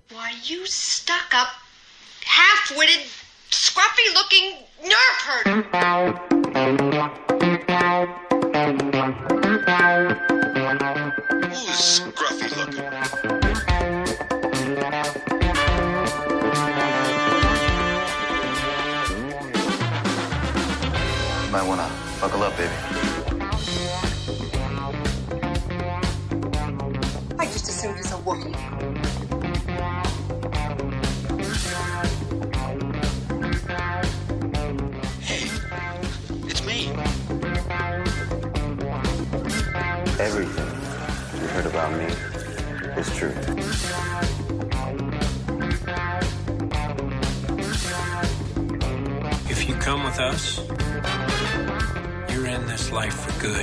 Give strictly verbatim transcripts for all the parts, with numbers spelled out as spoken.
Why, you stuck-up, half-witted, scruffy-looking nerve herder. Who's scruffy-looking? You might wanna buckle up, baby. I just assumed it's a Wookiee. Everything you heard about me is true. If you come with us, you're in this life for good.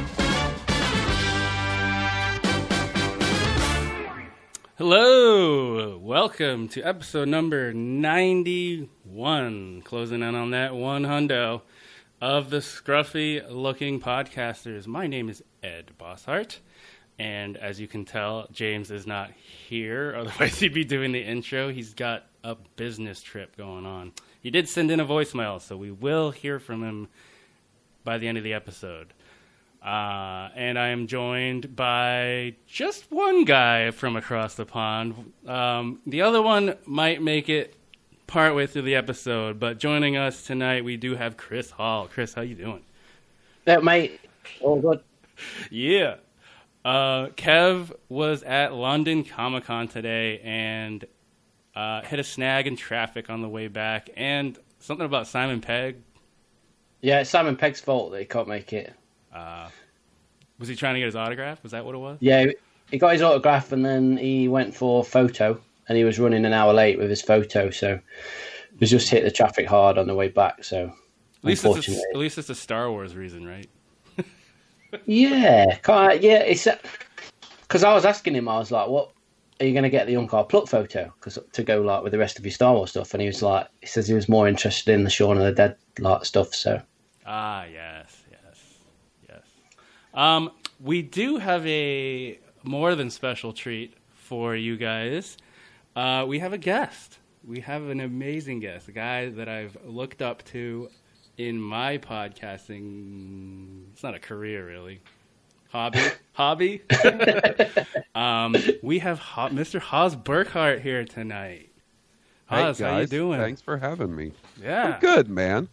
Hello, welcome to episode number ninety-one, closing in on that one hundo of the Scruffy Looking Podcasters. My name is Ed Bosshart, and as you can tell, James is not here, otherwise he'd be doing the intro. He's got a business trip going on. He did send in a voicemail, so we will hear from him by the end of the episode. Uh, and I am joined by just one guy from across the pond. Um, the other one might make it partway through the episode, but joining us tonight, we do have Chris Hall. Chris, how you doing? Yeah, mate. All good. Yeah. Uh, Kev was at London Comic Con today and uh, hit a snag in traffic on the way back, and something about Simon Pegg. Yeah, it's Simon Pegg's fault that he can't make it. Uh, was he trying to get his autograph? Was that what it was? Yeah, he got his autograph and then he went for a photo and he was running an hour late with his photo, so he was just hit the traffic hard on the way back. So at least, it's a, at least it's a Star Wars reason, right? yeah, can't, yeah. It's because I was asking him, I was like, "What are you going to get the Unkar Pluck photo?" Because to go like with the rest of your Star Wars stuff, and he was like, he says he was more interested in the Shaun of the Dead like stuff. So ah, yes, yes, yes. Um, we do have a more than special treat for you guys. Uh, we have a guest. We have an amazing guest, a guy that I've looked up to in my podcasting. It's not a career, really. Hobby? Hobby? um, we have Ho- Mister Haas Burkhart here tonight. Haas, hey guys, how you doing? Thanks for having me. Yeah. I'm good, man.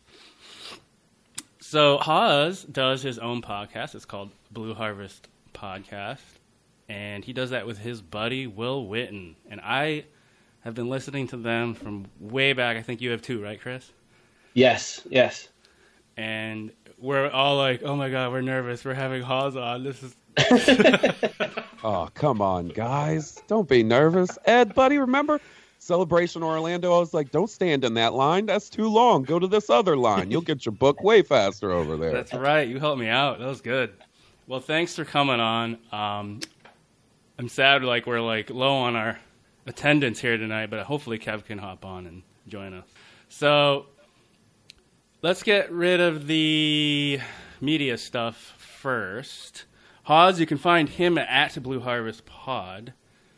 So Haas does his own podcast. It's called Blue Harvest Podcast. And he does that with his buddy, Will Witten. And I have been listening to them from way back. I think you have too, right, Chris? yes, yes. And we're all like, oh, my God, we're nervous. We're having Haas on. This is... Oh, come on, guys. Don't be nervous. Ed, buddy, remember? Celebration Orlando, I was like, don't stand in that line. That's too long. Go to this other line. You'll get your book way faster over there. That's right. You helped me out. That was good. Well, thanks for coming on. Um, I'm sad like we're like low on our attendance here tonight, but hopefully Kev can hop on and join us. So let's get rid of the media stuff first. Haas, you can find him at Blue Harvest Pod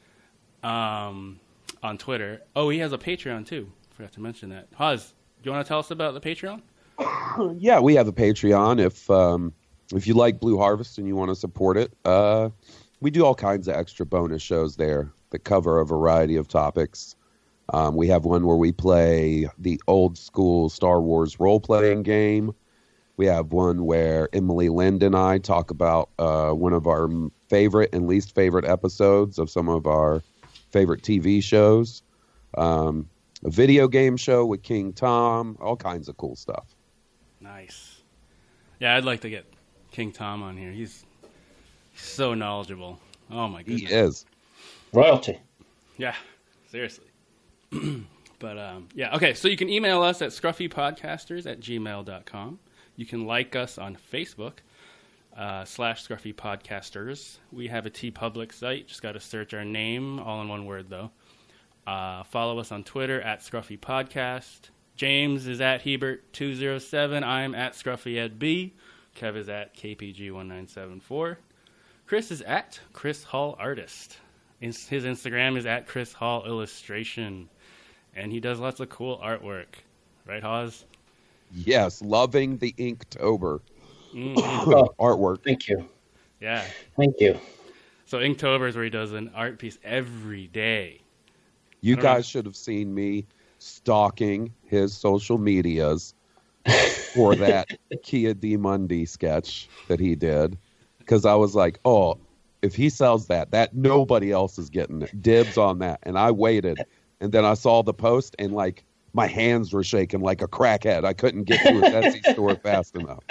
um, on Twitter. Oh, he has a Patreon too. Forgot to mention that. Haas, do you want to tell us about the Patreon? Yeah, we have a Patreon. If um, if you like Blue Harvest and you want to support it, uh, we do all kinds of extra bonus shows there that cover a variety of topics. Um, we have one where we play the old school Star Wars role-playing game. We have one where Emily Lind and I talk about uh, one of our favorite and least favorite episodes of some of our favorite T V shows. Um, a video game show with King Tom, all kinds of cool stuff. Nice. Yeah, I'd like to get King Tom on here. He's, he's so knowledgeable. Oh, my goodness. He is. Royalty. Yeah, seriously. But, um, yeah, okay, so you can email us at scruffypodcasters at gmail dot com. You can like us on Facebook, uh, slash Scruffy Podcasters. We have a TeePublic site. Just got to search our name, all in one word, though. Uh, follow us on Twitter at Scruffy Podcast. James is at Hebert two oh seven. I'm at ScruffyEdB. Kev is at K P G one nine seven four. Chris is at Chris Hall Artist. His his Instagram is at Chris Hall Illustration, and he does lots of cool artwork. Right, Hawes? Yes, loving the Inktober Mhm. Oh, artwork. thank you. Yeah. Thank you. So Inktober is where he does an art piece every day. You I don't know. guys should have seen me stalking his social medias for that Kia Di Mundi sketch that he did, because I was like, oh, if he sells that, that nobody else is getting it. Dibs on that. And I waited, and then I saw the post, and like my hands were shaking like a crackhead. I couldn't get to his Etsy store fast enough.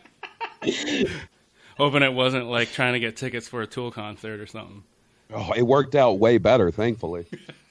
Hoping it wasn't like trying to get tickets for a Tool concert or something. Oh, it worked out way better, thankfully.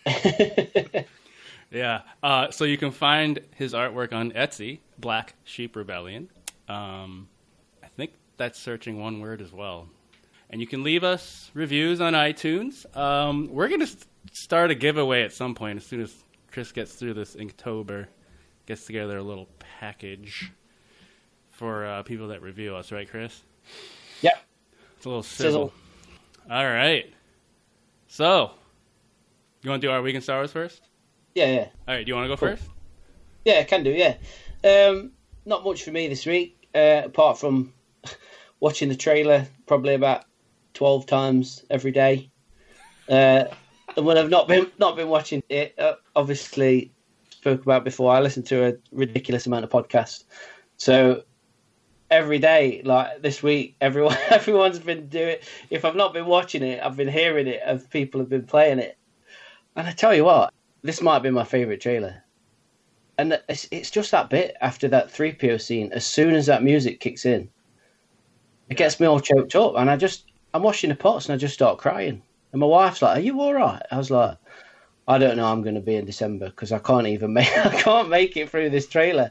Yeah. Uh, so you can find his artwork on Etsy, Black Sheep Rebellion. Um, I think that's searching one word as well. And you can leave us reviews on iTunes. Um, we're going to st- start a giveaway at some point as soon as Chris gets through this Inktober, gets together a little package for uh, people that review us, right, Chris? Yep. It's a little sizzle. All right. So, you want to do our Week in Star Wars first? Yeah, yeah. All right, do you want to go Cool. first? Yeah, can do, yeah. Um, not much for me this week, uh, apart from watching the trailer probably about twelve times every day. Uh, and when I've not been not been watching it, uh, obviously, spoke about before, I listen to a ridiculous amount of podcasts. So every day, like this week, everyone everyone's been doing. If I've not been watching it, I've been hearing it as people have been playing it. And I tell you what, this might be my favourite trailer. And it's, it's just that bit after that three P O scene. As soon as that music kicks in, it gets me all choked up. And I just, I'm washing the pots and I just start crying. And my wife's like, "Are you all right?" I was like, "I don't know. I'm going to be in December because I can't even make, I can't make it through this trailer."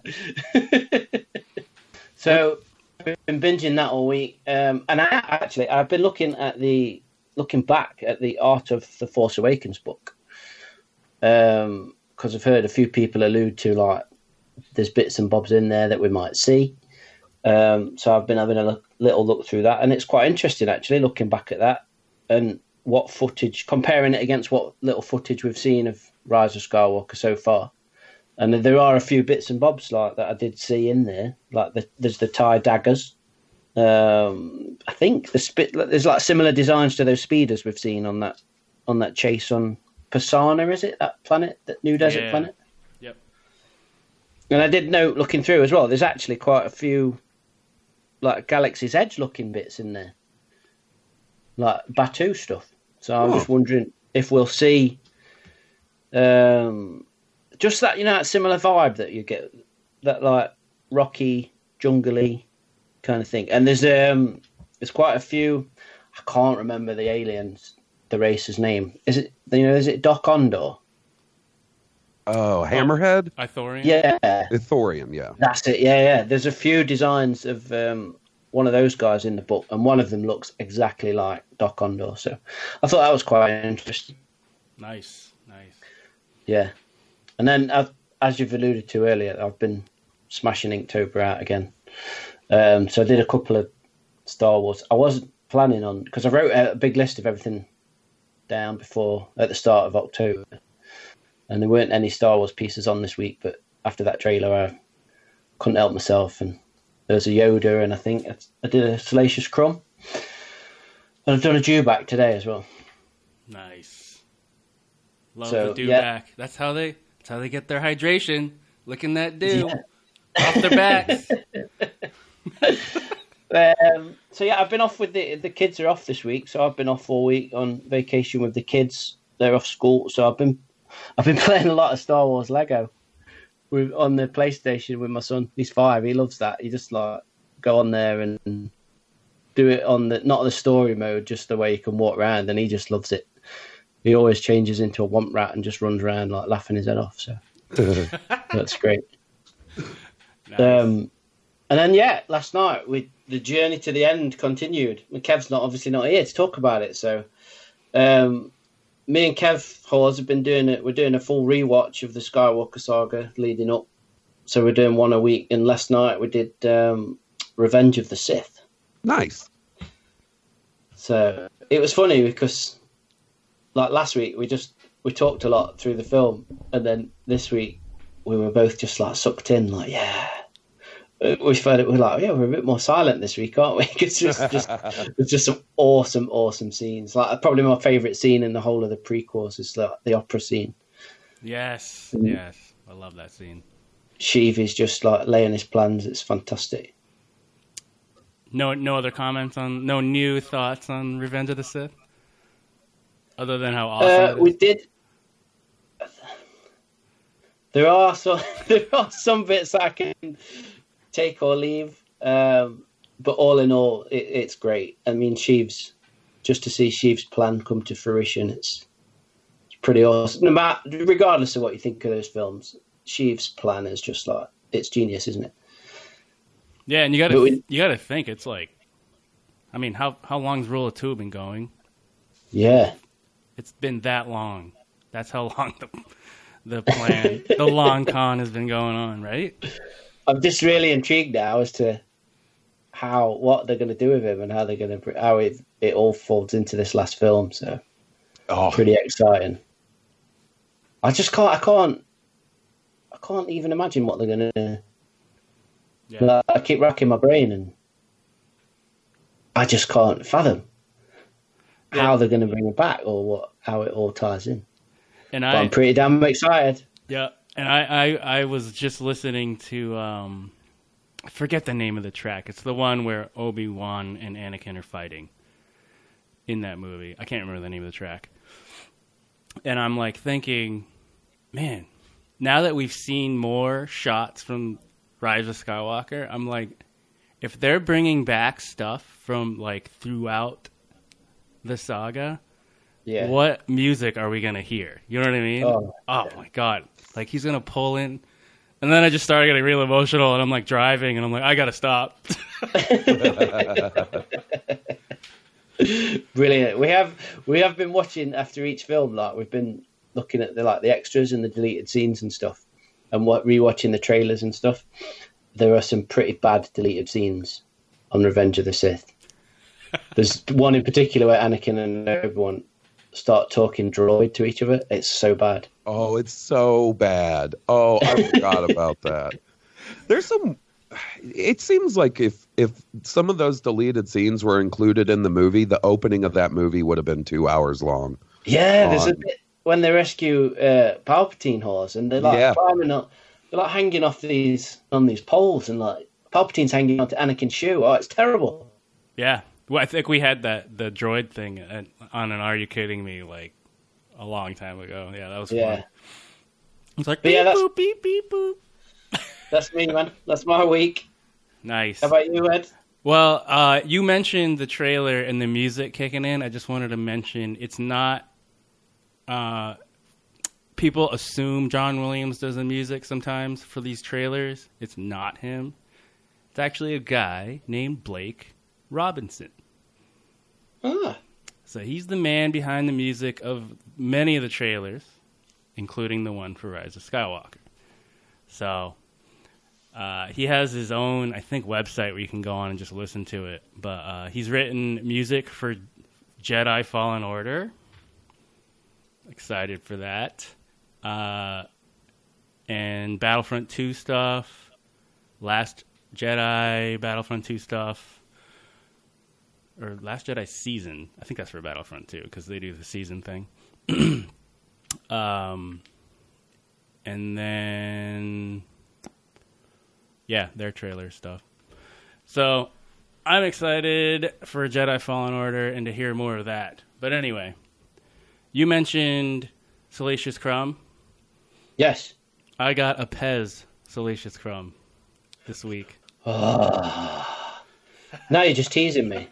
So I've been binging that all week. Um, and I actually, I've been looking at the, looking back at the Art of the Force Awakens book. Um, because I've heard a few people allude to like there's bits and bobs in there that we might see. Um, so I've been having a look, little look through that, and it's quite interesting actually looking back at that and what footage, comparing it against what little footage we've seen of Rise of Skywalker so far. And there are a few bits and bobs like that I did see in there, like the, there's the TIE daggers. Um, I think the spit there's like similar designs to those speeders we've seen on that on that chase on Pasana, is it, that planet, that New Desert Yeah. planet? Yep. And I did note, looking through as well, there's actually quite a few, like, Galaxy's Edge looking bits in there. Like, Batuu stuff. So I'm Oh. just wondering if we'll see um, just that, you know, that similar vibe that you get, that, like, rocky, jungly kind of thing. And there's um, there's quite a few, I can't remember the aliens, the race's name. Is it, you know, is it Doc Ondor? Oh, Hammerhead? Ithorian? Yeah, Ithorian, yeah. that's it. Yeah, yeah. There's a few designs of um, one of those guys in the book, and one of them looks exactly like Doc Ondor. So I thought that was quite interesting. Nice, nice. Yeah. And then, I've, as you've alluded to earlier, I've been smashing Inktober out again. Um, so I did a couple of Star Wars. I wasn't planning on, because I wrote a big list of everything down before at the start of October, and there weren't any Star Wars pieces on this week, but after that trailer I couldn't help myself, and there was a Yoda, and I think I did a Salacious Crumb, and I've done a Dewback today as well. Nice. Love So, the yeah. dewback. That's how they that's how they get their hydration. Licking that dew off their backs. Um, so yeah, I've been off with the the kids are off this week, so I've been off all week on vacation with the kids. They're off school, so I've been I've been playing a lot of Star Wars Lego with on the PlayStation with my son. He's five. He loves that. He just like go on there and do it on the not the story mode, just the way you can walk around, and he just loves it. He always changes into a womp rat and just runs around like laughing his head off. So that's great. Nice. Um, and then yeah, last night we the journey to the end continued. And Kev's not obviously not here to talk about it, so um, me and Kev Hawes have been doing it. We're doing a full rewatch of the Skywalker saga leading up. So we're doing one a week. And last night we did um, Revenge of the Sith. Nice. So it was funny because like last week, we just we talked a lot through the film, and then this week we were both just like sucked in, like yeah. We felt it. We're like, yeah, we're a bit more silent this week, aren't we? It's just, just it's just some awesome, awesome scenes. Like probably my favourite scene in the whole of the prequels is the, the opera scene. Yes, mm. yes, I love that scene. Sheev is just like laying his plans. It's fantastic. No, no other comments on, no new thoughts on Revenge of the Sith, other than how awesome uh, it is. We did. There are some. There are some bits I can take or leave, um, but all in all, it, it's great. I mean, Sheev's just to see Sheev's plan come to fruition. It's it's pretty awesome. No matter, regardless of what you think of those films, Sheev's plan is just like it's genius, isn't it? Yeah, and you got to you got to think it's like, I mean, how how long's Rule of Two been going? Yeah, it's been that long. That's how long the the plan, the long con has been going on, right? I'm just really intrigued now as to how what they're going to do with him and how they're going to how it it all folds into this last film. So, oh. Pretty exciting. I just can't. I can't. I can't even imagine what they're going to. Yeah. I keep racking my brain and I just can't fathom yeah. how they're going to bring it back or what how it all ties in. And but I, I'm pretty damn excited. Yeah. And I, I, I was just listening to, um, I forget the name of the track. It's the one where Obi-Wan and Anakin are fighting in that movie. I can't remember the name of the track. And I'm like thinking, man, now that we've seen more shots from Rise of Skywalker, I'm like, if they're bringing back stuff from like throughout the saga, yeah. what music are we going to hear? You know what I mean? Oh, oh yeah. my God. Like, he's going to pull in. And then I just started getting real emotional, and I'm, like, driving, and I'm like, I got to stop. Brilliant. We have we have been watching after each film, like, we've been looking at the, like, the extras and the deleted scenes and stuff, and what rewatching the trailers and stuff. There are some pretty bad deleted scenes on Revenge of the Sith. There's one in particular where Anakin and Obi-Wan start talking droid to each other. It's so bad. Oh, it's so bad. Oh, I forgot about that. There's some. It seems like if if some of those deleted scenes were included in the movie, the opening of that movie would have been two hours long. Yeah, on. There's a bit when they rescue uh, Palpatine horse and they're like yeah. climbing up, they're like hanging off these on these poles and like Palpatine's hanging onto Anakin's shoe. Oh, it's terrible. Yeah. Well, I think we had that the droid thing on an Are You Kidding Me like a long time ago. Yeah, that was yeah. fun. It's like beep, yeah, boop, beep, beep, boop. That's me, man. That's my week. Nice. How about you, Ed? Well, uh, you mentioned the trailer and the music kicking in. I just wanted to mention it's not... Uh, people assume John Williams does the music sometimes for these trailers. It's not him. It's actually a guy named Blake Robinson. Ah. So he's the man behind the music of many of the trailers, including the one for Rise of Skywalker. So uh, he has his own, I think, website where you can go on and just listen to it. But uh, he's written music for Jedi Fallen Order. Excited for that. Uh, and Battlefront two stuff. Last Jedi, Battlefront two stuff. Or Last Jedi season. I think that's for Battlefront two, because they do the season thing. um, and then, yeah, their trailer stuff. So, I'm excited for Jedi Fallen Order and to hear more of that. But anyway, you mentioned Salacious Crumb. Yes. I got a Pez Salacious Crumb this week. Oh. Now you're just teasing me.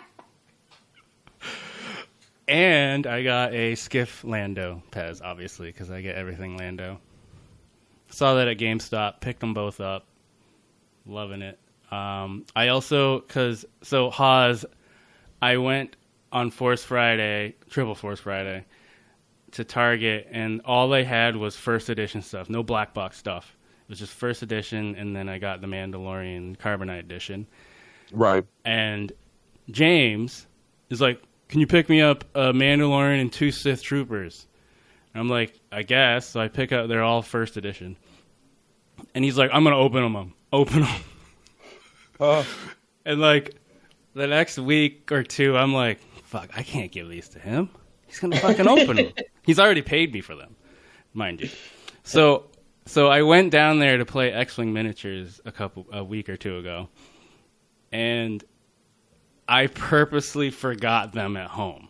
And I got a Skiff Lando Pez, obviously, because I get everything Lando. Saw that at GameStop, picked them both up. Loving it. Um, I also, because, so Haas, I went on Force Friday, Triple Force Friday, to Target, and all they had was first edition stuff, no black box stuff. It was just first edition, and then I got the Mandalorian Carbonite edition. Right. And James is like, can you pick me up a Mandalorian and two Sith Troopers? And I'm like, I guess. So I pick up, they're all first edition. And he's like, I'm going to open them. Open them. Uh, And like the next week or two, I'm like, fuck, I can't give these to him. He's going to fucking open them. He's already paid me for them, mind you. So so I went down there to play X-Wing miniatures a couple a week or two ago. And I purposely forgot them at home.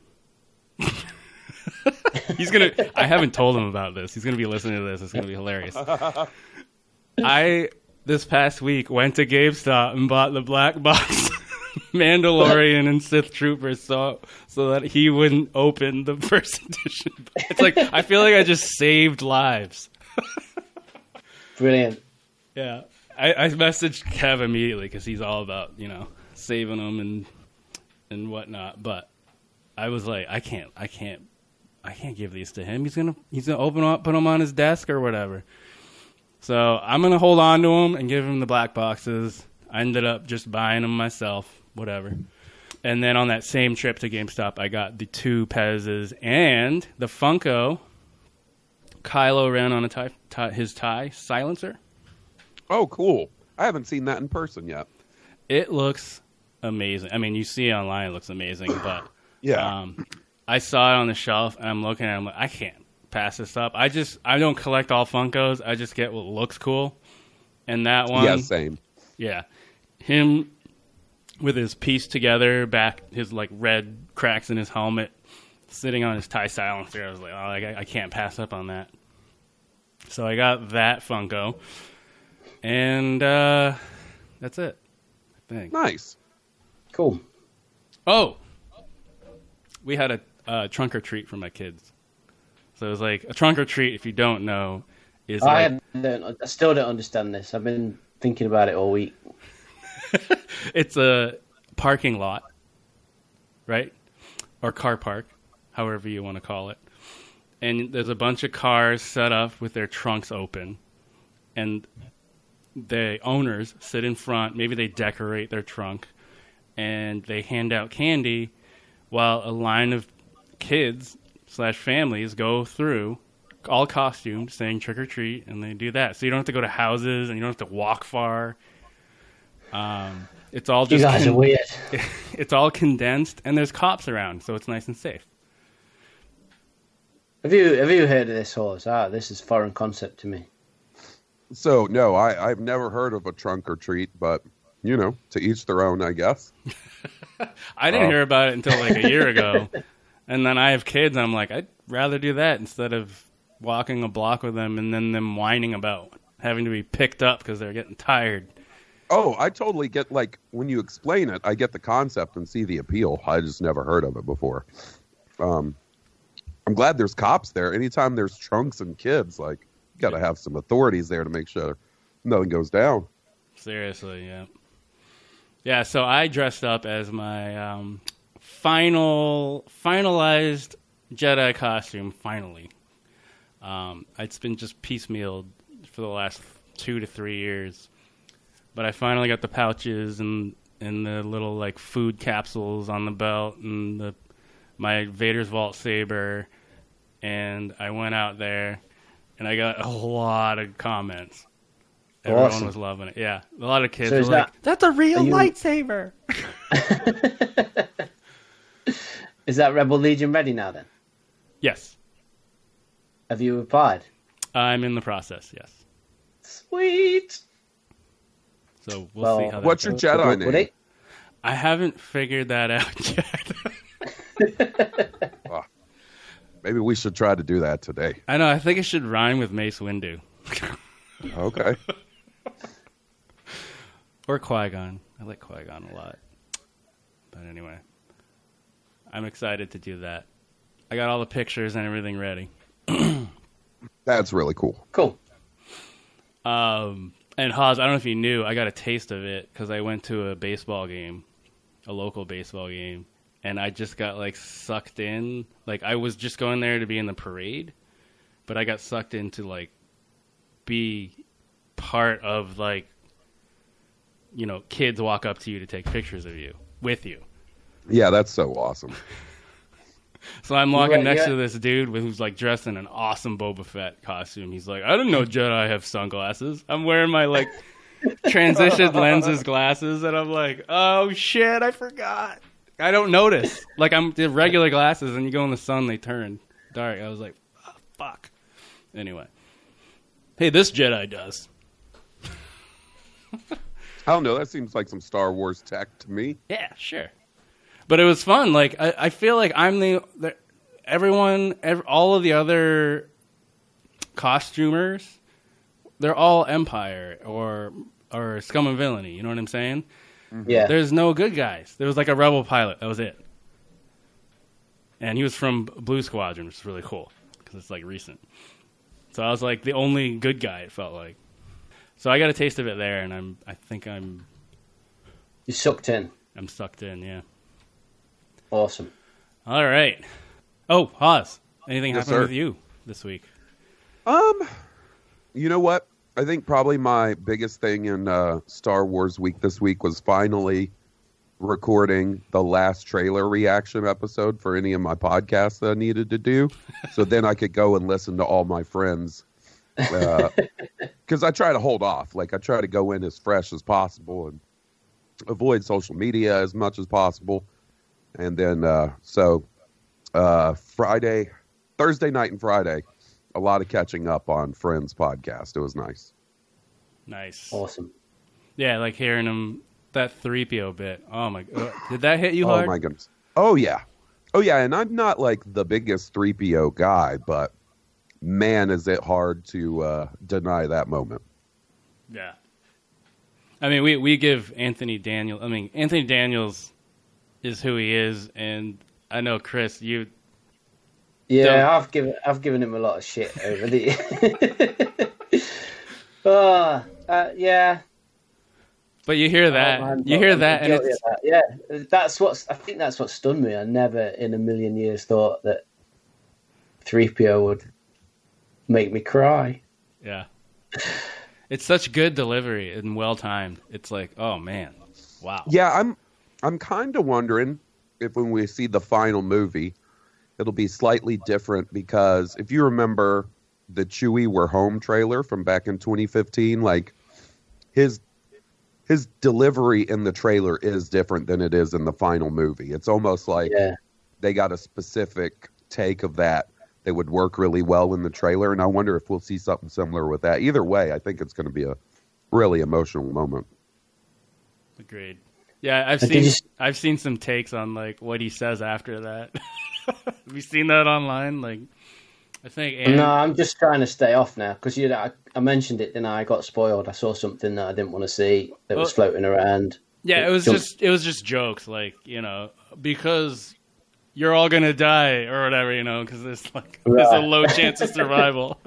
He's gonna. I haven't told him about this. He's gonna be listening to this. It's gonna be hilarious. I this past week went to GameStop and bought the black box Mandalorian and Sith Troopers so so that he wouldn't open the first edition. It's like I feel like I just saved lives. Brilliant. Yeah, I, I messaged Kev immediately because he's all about you know saving them and and whatnot. But I was like, I can't, I can't. I can't give these to him. He's gonna he's gonna open them up, put them on his desk or whatever. So I'm gonna hold on to them and give him the black boxes. I ended up just buying them myself, whatever. And then on that same trip to GameStop, I got the two Pez's and the Funko Kylo Ren on a tie, tie, his tie silencer. oh, cool. I haven't seen that in person yet. It looks amazing. I mean, you see it online, it looks amazing, but Yeah. Um, I saw it on the shelf, and I'm looking at it, I'm like, I can't pass this up. I just, I don't collect all Funkos. I just get what looks cool. And that one, yeah, same. yeah, him with his piece together, back, his like red cracks in his helmet, sitting on his tie silencer. I was like, oh, I, I can't pass up on that. So I got that Funko, and uh, that's it, I think. Nice. Cool. Oh, we had a uh, trunk or treat for my kids. So it was like a trunk or treat. If you don't know, is I, like, don't, I still don't understand this. I've been thinking about it all week. it's a parking lot, right? Or car park, however you want to call it. And there's a bunch of cars set up with their trunks open, and the owners sit in front. Maybe they decorate their trunk, and they hand out candy while a line of kids slash families go through, all costumed, saying trick or treat, and they do that. So you don't have to go to houses, and you don't have to walk far. Um, it's all just You guys con- are weird. It's all condensed, and there's cops around, so it's nice and safe. Have you have you heard of this horse? Ah, this is foreign concept to me. So, no, I, I've never heard of a trunk or treat, but, you know, to each their own, I guess. I didn't Oh. hear about it until like a year ago, and then I have kids, and I'm like, I'd rather do that instead of walking a block with them and then them whining about having to be picked up because they're getting tired. Oh, I totally get, like, when you explain it, I get the concept and see the appeal. I just never heard of it before. Um, I'm glad there's cops there. Anytime there's trunks and kids, like, you got to have some authorities there to make sure nothing goes down. Seriously, yeah. Yeah, so I dressed up as my um, final, finalized Jedi costume, finally. Um, it's been just piecemealed for the last two to three years. But I finally got the pouches and, and the little, like, food capsules on the belt and the my Vader's Vault saber. And I went out there, and I got a lot of comments. Everyone Awesome. was loving it. Yeah, a lot of kids So were is like, that- "That's a real are you- lightsaber." Is that Rebel Legion ready now then? Yes, Have you applied? I'm in the process. Yes, Sweet. so we'll Well, see how that What's your goes. Jedi Would- name? would it- I haven't figured that out yet. Oh, maybe we should try to do that today. I know. I think it should rhyme with Mace Windu Okay. or Qui-Gon. I like Qui-Gon a lot. But anyway, I'm excited to do that. I got all the pictures and everything ready. That's really cool. Cool. Um, and Haas, I don't know if you knew, I got a taste of it because I went to a baseball game, a local baseball game, and I just got like sucked in. Like I was just going there to be in the parade, but I got sucked in to like be part of like, you know, kids walk up to you to take pictures of you with you. Yeah, that's so awesome. So I'm walking Right, next yeah. to this dude with, who's like dressed in an awesome Boba Fett costume. He's like, I didn't know Jedi have sunglasses. I'm wearing my like transition lenses glasses, and I'm like, oh shit, I forgot. I don't notice. Like I'm the regular glasses, and you go in the sun, they turn dark. I was like, oh, fuck. Anyway, hey, this Jedi does. I don't know. That seems like some Star Wars tech to me. Yeah, sure. But it was fun. Like I, I feel like I'm the, the everyone, ev all of the other costumers, they're all Empire or or Scum and Villainy. You know what I'm saying? Yeah. There's no good guys. There was like a rebel pilot. That was it. And he was from Blue Squadron, which is really cool because it's like recent. So I was like the only good guy. It felt like. So I got a taste of it there, and I'm. I think I'm. You sucked in. I'm sucked in. Yeah. Awesome. All right. Oh, Haas. Anything Yes, happened sir. with you this week? Um, you know what? I think probably my biggest thing in uh, Star Wars week this week was finally recording the last trailer reaction episode for any of my podcasts that I needed to do. So then I could go and listen to all my friends. Because uh, I try to hold off. Like, I try to go in as fresh as possible and avoid social media as much as possible. And then, uh, so uh, Friday, Thursday night and Friday, a lot of catching up on Friends podcast. It was nice. Nice. Awesome. Yeah, like hearing him, that three P O bit. Oh, my God. Did that hit you Oh, hard? my goodness. Oh, yeah. Oh, yeah. And I'm not like the biggest three P O guy, but man, is it hard to uh, deny that moment. Yeah. I mean, we, we give Anthony Daniels, I mean, Anthony Daniels is who he is, and I know, Chris, you... Yeah, Don't- I've given I've given him a lot of shit over the. uh, uh, yeah. But you hear that, Oh, man, you I'm- hear I'm that, and guilty it's... of that. Yeah, that's what's. I think that's what stunned me. I never in a million years thought that three P O would make me cry. Yeah. It's such good delivery and well-timed. It's like, oh, man. Wow. Yeah, I'm I'm kind of wondering if when we see the final movie, it'll be slightly different because if you remember the Chewie We're Home trailer from back in twenty fifteen, like his his delivery in the trailer is different than it is in the final movie. It's almost like Yeah. they got a specific take of that that would work really well in the trailer, and I wonder if we'll see something similar with that. Either way, I think it's going to be a really emotional moment. Agreed. Yeah, I've Did seen you- I've seen some takes on like what he says after that. Have you seen that online? Like, I think. Ann, No, I'm just trying to stay off now because you know I, I mentioned it, then I got spoiled. I saw something that I didn't want to see that was Well- floating around. yeah, it was jumped- just it was just jokes, like you know, because you're all gonna die or whatever, you know, because there's like there's a Right. low chance of survival.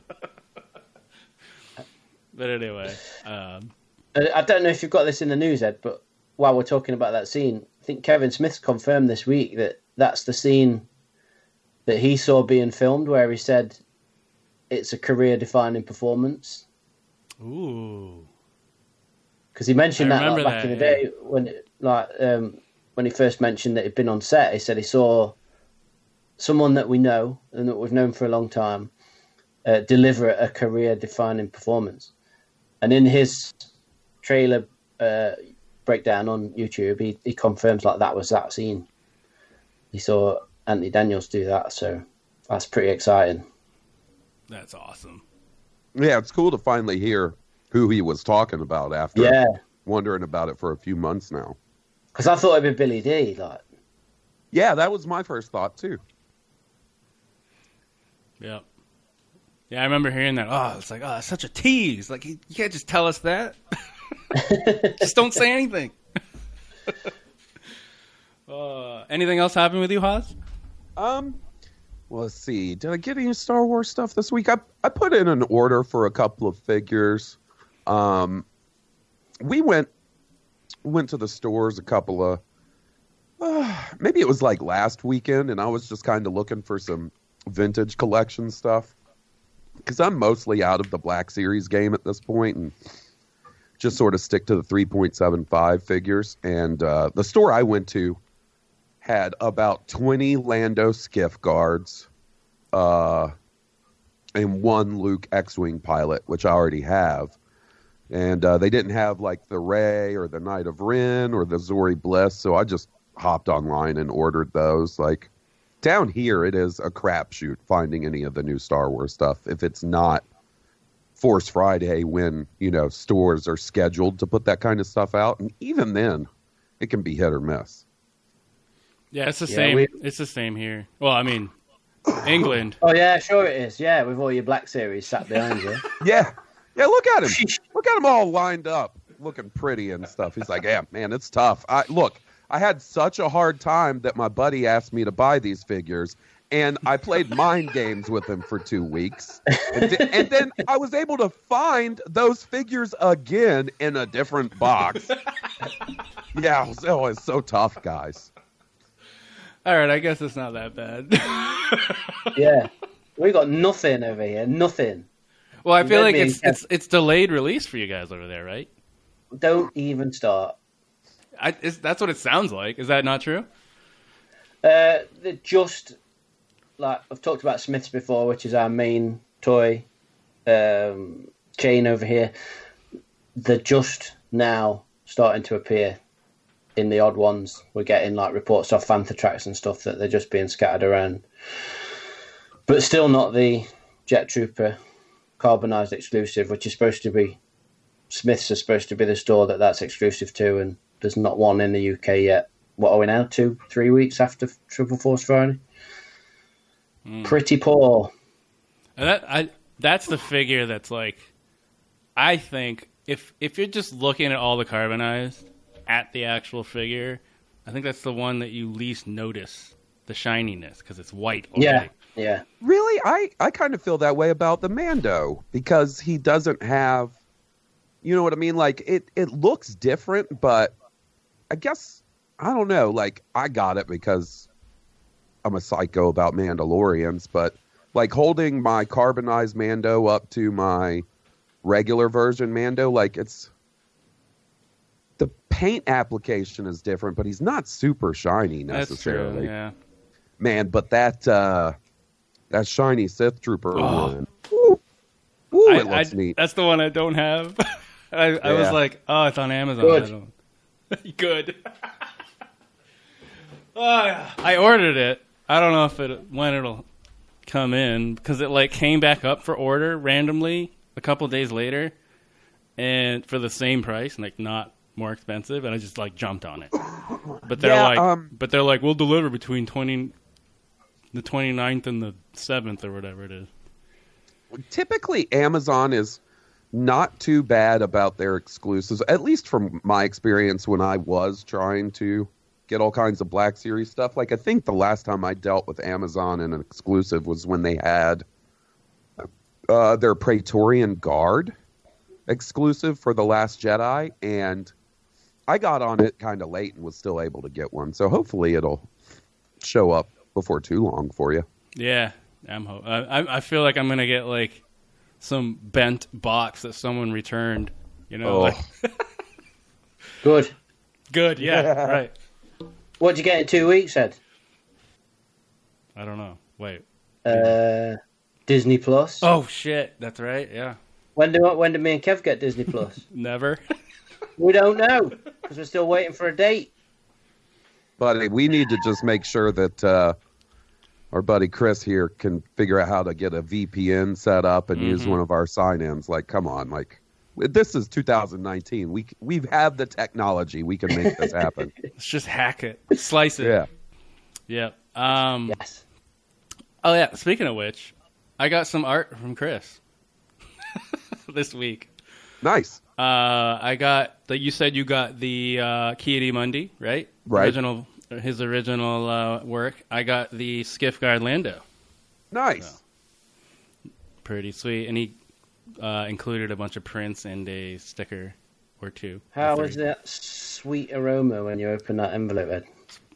But anyway, um, I I don't know if you've got this in the news, Ed, but while we're talking about that scene, I think Kevin Smith's confirmed this week that that's the scene that he saw being filmed where he said it's a career-defining performance. ooh, Because he mentioned I that like, remember back that, in the yeah. day when, like, um, when he first mentioned that he'd been on set. He said he saw someone that we know and that we've known for a long time uh, deliver a career-defining performance. And in his trailer uh, breakdown on YouTube, he, he confirms like that was that scene. He saw Anthony Daniels do that, so that's pretty exciting. that's awesome. Yeah, it's cool to finally hear who he was talking about after Yeah, wondering about it for a few months now. because I thought it'd be Billy D. Like, Yeah, that was my first thought too. Yep. Yeah, I remember hearing that. Oh, it's like, oh, it's such a tease. Like, you, you can't just tell us that. Just don't say anything. uh, anything else happen with you, Haas? Um, well, let's see. Did I get any Star Wars stuff this week? I I put in an order for a couple of figures. Um, we went went to the stores a couple of uh, maybe it was like last weekend, and I was just kind of looking for some vintage collection stuff because I'm mostly out of the Black Series game at this point, and just sort of stick to the three point seven five figures. And uh, the store I went to had about twenty Lando skiff guards, uh, and one Luke X-Wing pilot, which I already have. And uh, they didn't have like the Rey or the Knight of Ren or the Zori Bliss, so I just hopped online and ordered those. Like down here, it is a crapshoot finding any of the new Star Wars stuff if it's not Force Friday when, you know, stores are scheduled to put that kind of stuff out. And even then, it can be hit or miss. Yeah, it's the Yeah, same. we- It's the same here. Well, I mean, England. Oh yeah, sure it is. Yeah, with all your Black Series sat behind you. Yeah. Yeah, look at him. Look at him all lined up, looking pretty and stuff. He's like, yeah, man, it's tough. I Look, I had such a hard time that my buddy asked me to buy these figures, and I played mind games with him for two weeks. And, th- and then I was able to find those figures again in a different box. Yeah, it was, oh, it's so tough, guys. All right, I guess it's not that bad. Yeah, we got nothing over here. Nothing. Well, I feel Let like me- it's it's it's delayed release for you guys over there, right? Don't even start. I, it's, that's what it sounds like. Is that not true? Uh, they're just like I've talked about Smiths before, which is our main toy um, chain over here. They're just now starting to appear in the odd ones. We're getting like reports off Fantha Tracks and stuff that they're just being scattered around, but still not the Jet Trooper carbonized exclusive, which is supposed to be Smiths is supposed to be the store that that's exclusive to, and there's not one in the U K yet. What are we now? Two, three weeks after Triple Force Friday. Mm. Pretty poor. And that I that's the figure that's like, I think if if you're just looking at all the carbonized at the actual figure, I think that's the one that you least notice the shininess because it's white already. Yeah, yeah. Really, I, I kind of feel that way about the Mando because he doesn't have, you know what I mean? Like, it, it looks different, but I guess, I don't know. Like, I got it because I'm a psycho about Mandalorians, but like holding my carbonized Mando up to my regular version Mando, like it's, the paint application is different, but he's not super shiny necessarily. That's true, yeah. Man, but that uh, that shiny Sith Trooper Oh. one, ooh, ooh, I, it looks I- neat. That's the one I don't have. I, I was Yeah. like, oh, it's on Amazon. Good. I don't... Good. Oh, yeah. I ordered it. I don't know if it when it'll come in because it like came back up for order randomly a couple days later, and for the same price, like not more expensive, and I just like jumped on it. But they're Yeah, like, um, but they're like, we'll deliver between twenty, the twenty-ninth and the seventh or whatever it is. Typically, Amazon is not too bad about their exclusives, at least from my experience when I was trying to get all kinds of Black Series stuff. Like, I think the last time I dealt with Amazon and an exclusive was when they had uh, their Praetorian Guard exclusive for The Last Jedi, and I got on it kind of late and was still able to get one. So hopefully it'll show up before too long for you. Yeah, I'm. Ho- I I feel like I'm gonna get like some bent box that someone returned. You know, Oh. like, Good. good. Yeah, right. What'd you get in two weeks, Ed? I don't know. Wait. Uh, Disney Plus. Oh shit, that's right. Yeah, When do when did me and Kev get Disney Plus? never. We don't know because we're still waiting for a date. But we need to just make sure that uh, our buddy Chris here can figure out how to get a V P N set up and use one of our sign-ins. Like, come on, like this is two thousand nineteen. We we have the technology. We can make this happen. Let's just hack it, slice it. Yeah. Yep. Um. Yes. Oh yeah. Speaking of which, I got some art from Chris this week. Nice. Uh, I got that. You said you got the uh, Ki Mundi, right? Right. Original, his original uh, work. I got the Skiff Guard Lando. Nice. Pretty sweet, and he uh, included a bunch of prints and a sticker or two. How or was three. that sweet aroma when you opened that envelope, Ed?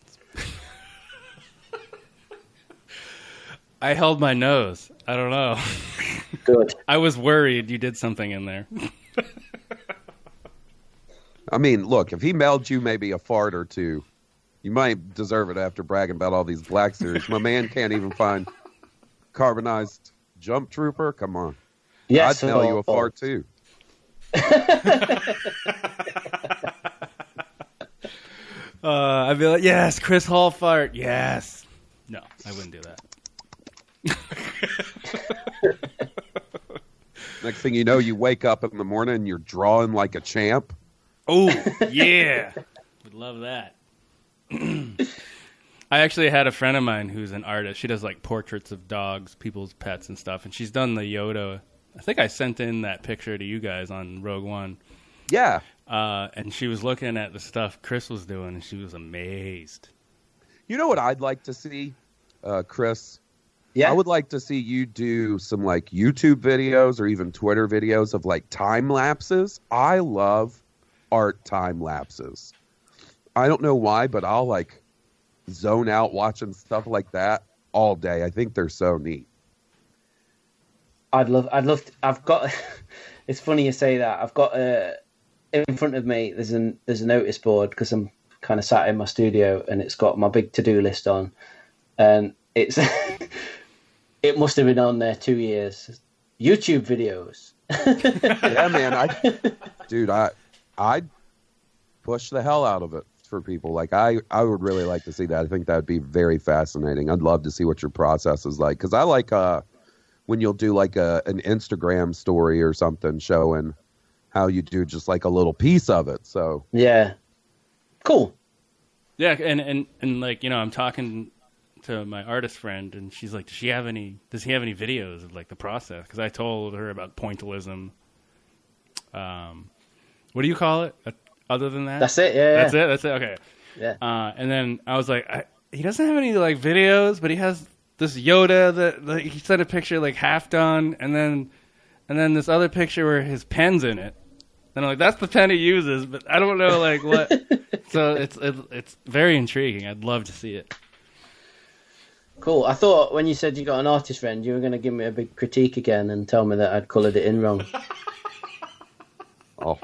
I held my nose. I don't know. Good. I was worried you did something in there. I mean, look, if he mailed you maybe a fart or two, You might deserve it after bragging about all these Black Series. My man can't even find carbonized Jump Trooper. Come on. Yes, I'd nail you a oh, fart too. Uh, I'd be like, yes, Chris Hall fart, yes. No, I wouldn't do that. Next thing you know, you wake up in the morning and you're drawing like a champ. Oh, yeah. Would love that. I actually had a friend of mine who's an artist. She does like portraits of dogs, people's pets and stuff. And she's done the Yoda. I think I sent in that picture to you guys on Rogue One. Yeah. Uh, and she was looking at the stuff Chris was doing, and she was amazed. You know what I'd like to see, uh, Chris? Yeah. I would like to see you do some like YouTube videos or even Twitter videos of like time lapses. I love art time lapses. I don't know why, but I'll like zone out watching stuff like that all day. I think they're so neat. I'd love, I'd love, to, I've got, it's funny you say that. I've got a, in front of me, there's a, there's a notice board because I'm kind of sat in my studio and it's got my big to-do list on. And it's, it must have been on there two years. YouTube videos. Yeah, man. I, dude, I, I'd push the hell out of it for people. Like, I, I would really like to see that. I think that would be very fascinating. I'd love to see what your process is like. Because I like uh, when you'll do like a an Instagram story or something showing how you do just like a little piece of it. So yeah, cool. Yeah, and, and, and like, you know, I'm talking to my artist friend, and she's like, does she have any, does he have any videos of like the process? Because I told her about pointillism. Um, what do you call it? Uh, other than that? That's it, yeah. That's yeah. it? That's it? Okay. Yeah. Uh, and then I was like, I, he doesn't have any like videos, but he has this Yoda that like, he sent a picture like half done, and then and then this other picture where his pen's in it. And I'm like, that's the pen he uses, but I don't know like what. So it's, it's it's very intriguing. I'd love to see it. Cool. I thought when you said you got an artist friend, you were going to give me a big critique again and tell me that I'd coloured it in wrong. oh,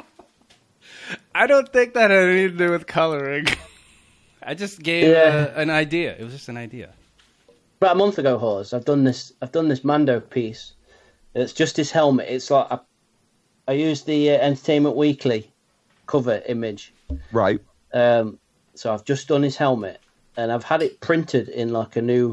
I don't think that had anything to do with coloring. I just gave Yeah. a, an idea. It was just an idea. About a month ago, Hawes, I've done this. I've done this Mando piece. It's just his helmet. It's like I, I used the uh, Entertainment Weekly cover image. right. Um, so I've just done his helmet, and I've had it printed in like a new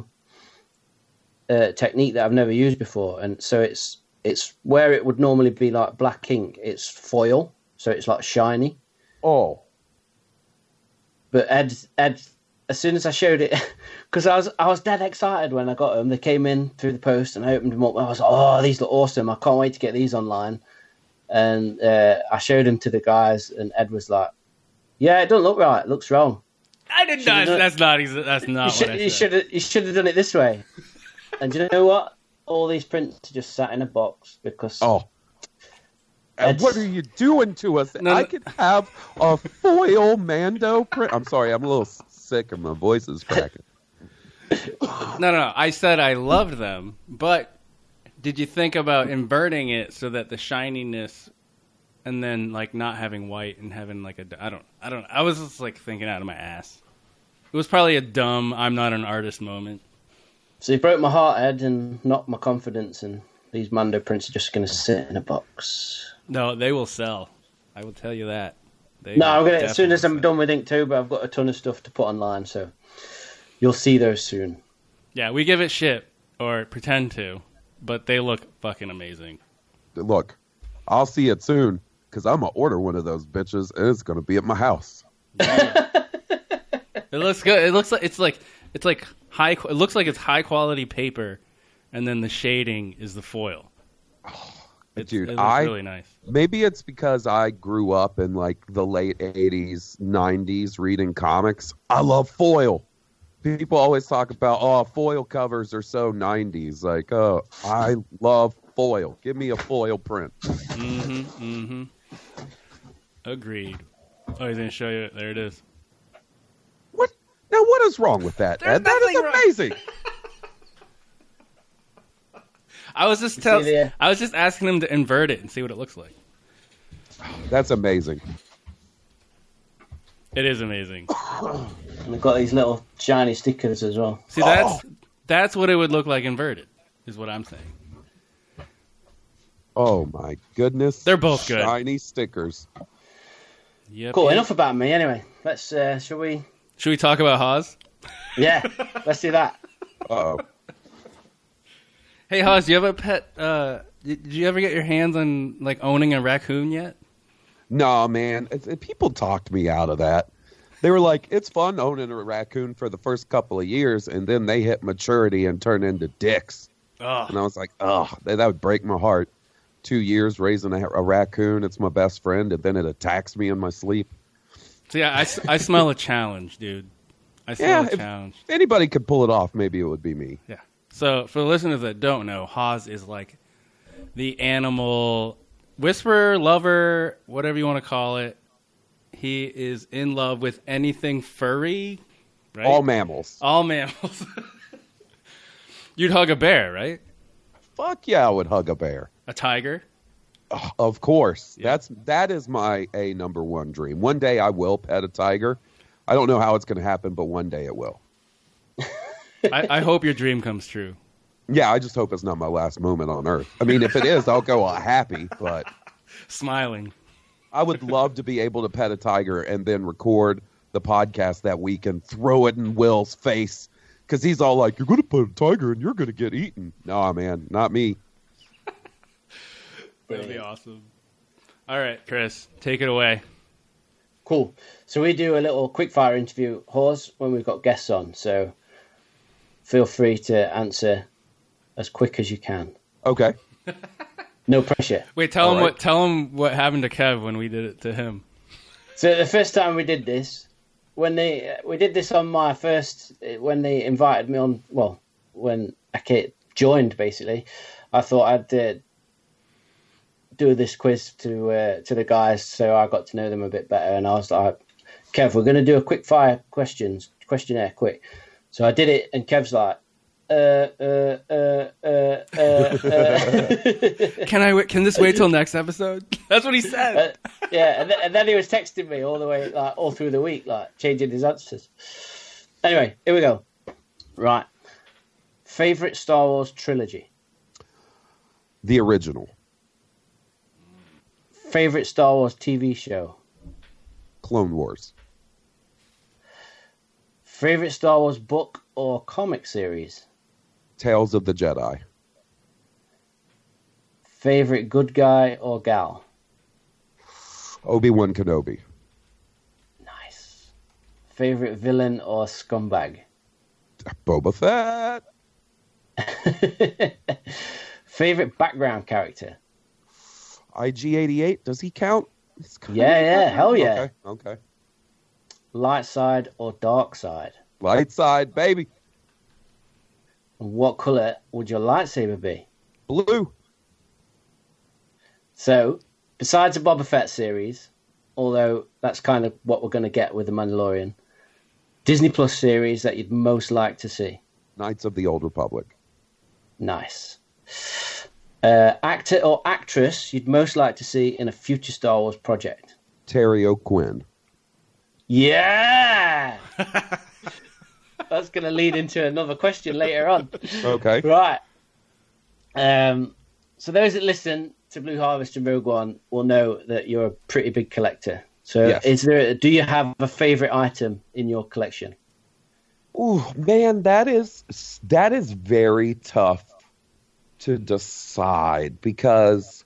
uh, technique that I've never used before. And so it's it's where it would normally be like black ink. It's foil, so it's like shiny. Oh, But Ed, Ed, as soon as I showed it, because I was I was dead excited when I got them. They came in through the post, and I opened them up. And I was like, "Oh, these look awesome! I can't wait to get these online." And uh, I showed them to the guys, and Ed was like, "Yeah, it doesn't look right. It looks wrong. I did not. done- That's not. exa- That's not You should what I you said. should have you should have done it this way." And do you know what? All these prints are just sat in a box because oh. And It's- what are you doing to us? No, I no. could have a foil Mando print. I'm sorry, I'm a little sick and my voice is cracking. No, no, no. I said I loved them, but did you think about inverting it so that the shininess, and then like not having white and having like a I don't I don't I was just like thinking out of my ass. It was probably a dumb I'm not an artist moment. So you broke my heart, Ed, and knocked my confidence. And these Mando prints are just going to sit in a box. No, they will sell. I will tell you that. They No, will I'm gonna, as soon as I'm definitely done with Inktober, I've got a ton of stuff to put online, so you'll see those soon. sell. Yeah, we give it shit or pretend to, but they look fucking amazing. Look, I'll see it soon because I'm gonna order one of those bitches and it's gonna be at my house. It looks good. It looks like it's like it's like high. It looks like it's high quality paper, and then the shading is the foil. It's, Dude, it looks I really nice. maybe it's because I grew up in like the late eighties, nineties reading comics. I love foil. People always talk about, oh, foil covers are so nineties. Like, oh, I love foil. Give me a foil print. Mm-hmm. Mm-hmm. Agreed. Oh, he's gonna show you. There it is. What? Now, what is wrong with that, There's Ed? That is nothing wrong. amazing. I was just tell, see there? I was just asking him to invert it and see what it looks like. That's amazing. It is amazing. And they've got these little shiny stickers as well. See, that's that's what it would look like inverted, is what I'm saying. Oh my goodness. They're both good. Shiny stickers. Yep. Cool. yep. Enough about me. Anyway, let's. Uh, shall we? Should we talk about Hawes? Yeah, let's do that. Uh-oh. Hey, Hawes, do you have a pet? Uh, did, did you ever get your hands on like owning a raccoon yet? No, man. It, it- people talked me out of that. They were like, it's fun owning a raccoon for the first couple of years, and then they hit maturity and turn into dicks. Oh, And I was like, oh, that, that would break my heart. Two years raising a, a raccoon, it's my best friend, and then it attacks me in my sleep. so yeah, I, s- I smell a challenge, dude. I smell Yeah, a if challenge. anybody could pull it off, maybe it would be me. Yeah. So for the listeners that don't know, Hawes is like the animal whisperer, lover, whatever you want to call it. He is in love with anything furry, right? All mammals. All mammals. You'd hug a bear, right? Fuck yeah, I would hug a bear. A tiger. Oh, of course. Yeah. That's that is my a number one dream. One day I will pet a tiger. I don't know how it's going to happen, but one day it will. I, I hope your dream comes true. Yeah, I just hope it's not my last moment on Earth. I mean, if it is, I'll go uh, happy, but Smiling. I would love to be able to pet a tiger and then record the podcast that week and throw it in Will's face because he's all like, you're going to pet a tiger and you're going to get eaten. No, man, not me. That'd be awesome. All right, Chris, take it away. Cool. So we do a little quickfire interview, Hawes, when we've got guests on. So feel free to answer as quick as you can. Okay. No pressure. Wait, tell All him right. what tell him what happened to Kev when we did it to him. So the first time we did this, when they we did this on my first, when they invited me on, well, when I ca- joined basically, I thought I'd uh, do this quiz to uh, to the guys so I got to know them a bit better. And I was like, Kev, we're going to do a quick fire questions questionnaire, quick. So I did it, and Kev's like, uh, uh, uh, uh, uh, uh. Can I wait? Can this wait till next episode? That's what he said. Uh, yeah, and, th- and then he was texting me all the way, like all through the week, like changing his answers. Anyway, here we go. Right, favorite Star Wars trilogy. The original. Favorite Star Wars T V show. Clone Wars. Favorite Star Wars book or comic series. Tales of the Jedi. Favorite good guy or gal. Obi-Wan Kenobi. Nice. Favorite villain or scumbag. Boba Fett. Favorite background character. I G eighty-eight, does he count? It's kind Yeah, of- yeah, hell yeah. Okay, okay. Light side or dark side. Light side, baby. And what color would your lightsaber be? Blue. So, besides the Boba Fett series, although that's kind of what we're going to get with The Mandalorian, Disney Plus series that you'd most like to see. Knights of the Old Republic. Nice. Uh, actor or actress you'd most like to see in a future Star Wars project. Terry O'Quinn. Yeah! That's going to lead into another question later on. Okay. Right. Um, so those that listen to Blue Harvest and Rogue One will know that you're a pretty big collector. So Yes. is there? Do you have a favorite item in your collection? Ooh, man, that is that is very tough to decide because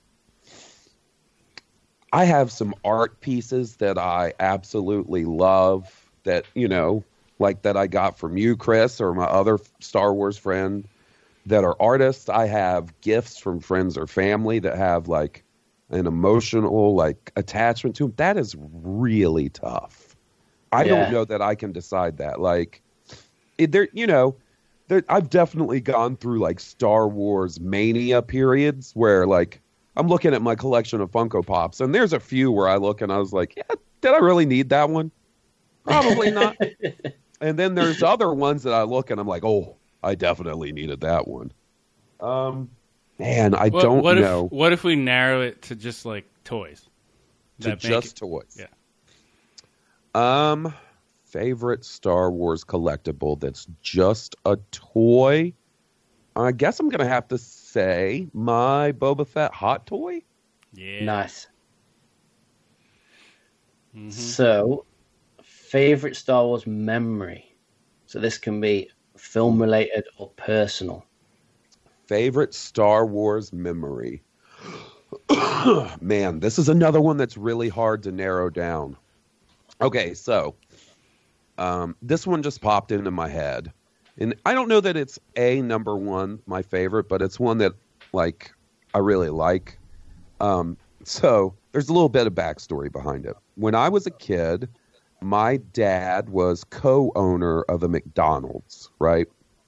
I have some art pieces that I absolutely love that, you know, like that I got from you, Chris, or my other Star Wars friend that are artists. I have gifts from friends or family that have like an emotional like attachment to them. That is really tough. I Yeah. don't know that I can decide that. Like, it, there, you know, there, I've definitely gone through like Star Wars mania periods where like I'm looking at my collection of Funko Pops, and there's a few where I look and I was like, yeah, did I really need that one? Probably not. And then there's other ones that I look and I'm like, oh, I definitely needed that one. Um, man, I What, don't what know. If, what if we narrow it to just like toys? To That make just it- toys. Yeah. Um, favorite Star Wars collectible that's just a toy. I guess I'm going to have to say my Boba Fett hot toy. Yeah. Nice. Mm-hmm. So, favorite Star Wars memory. So this can be film related or personal. Favorite Star Wars memory. Man, this is another one that's really hard to narrow down. Okay, so um, this one just popped into my head. And I don't know that it's a number one, my favorite, but it's one that, like, I really like. Um, so there's a little bit of backstory behind it. When I was a kid, my dad was co-owner of a McDonald's, right?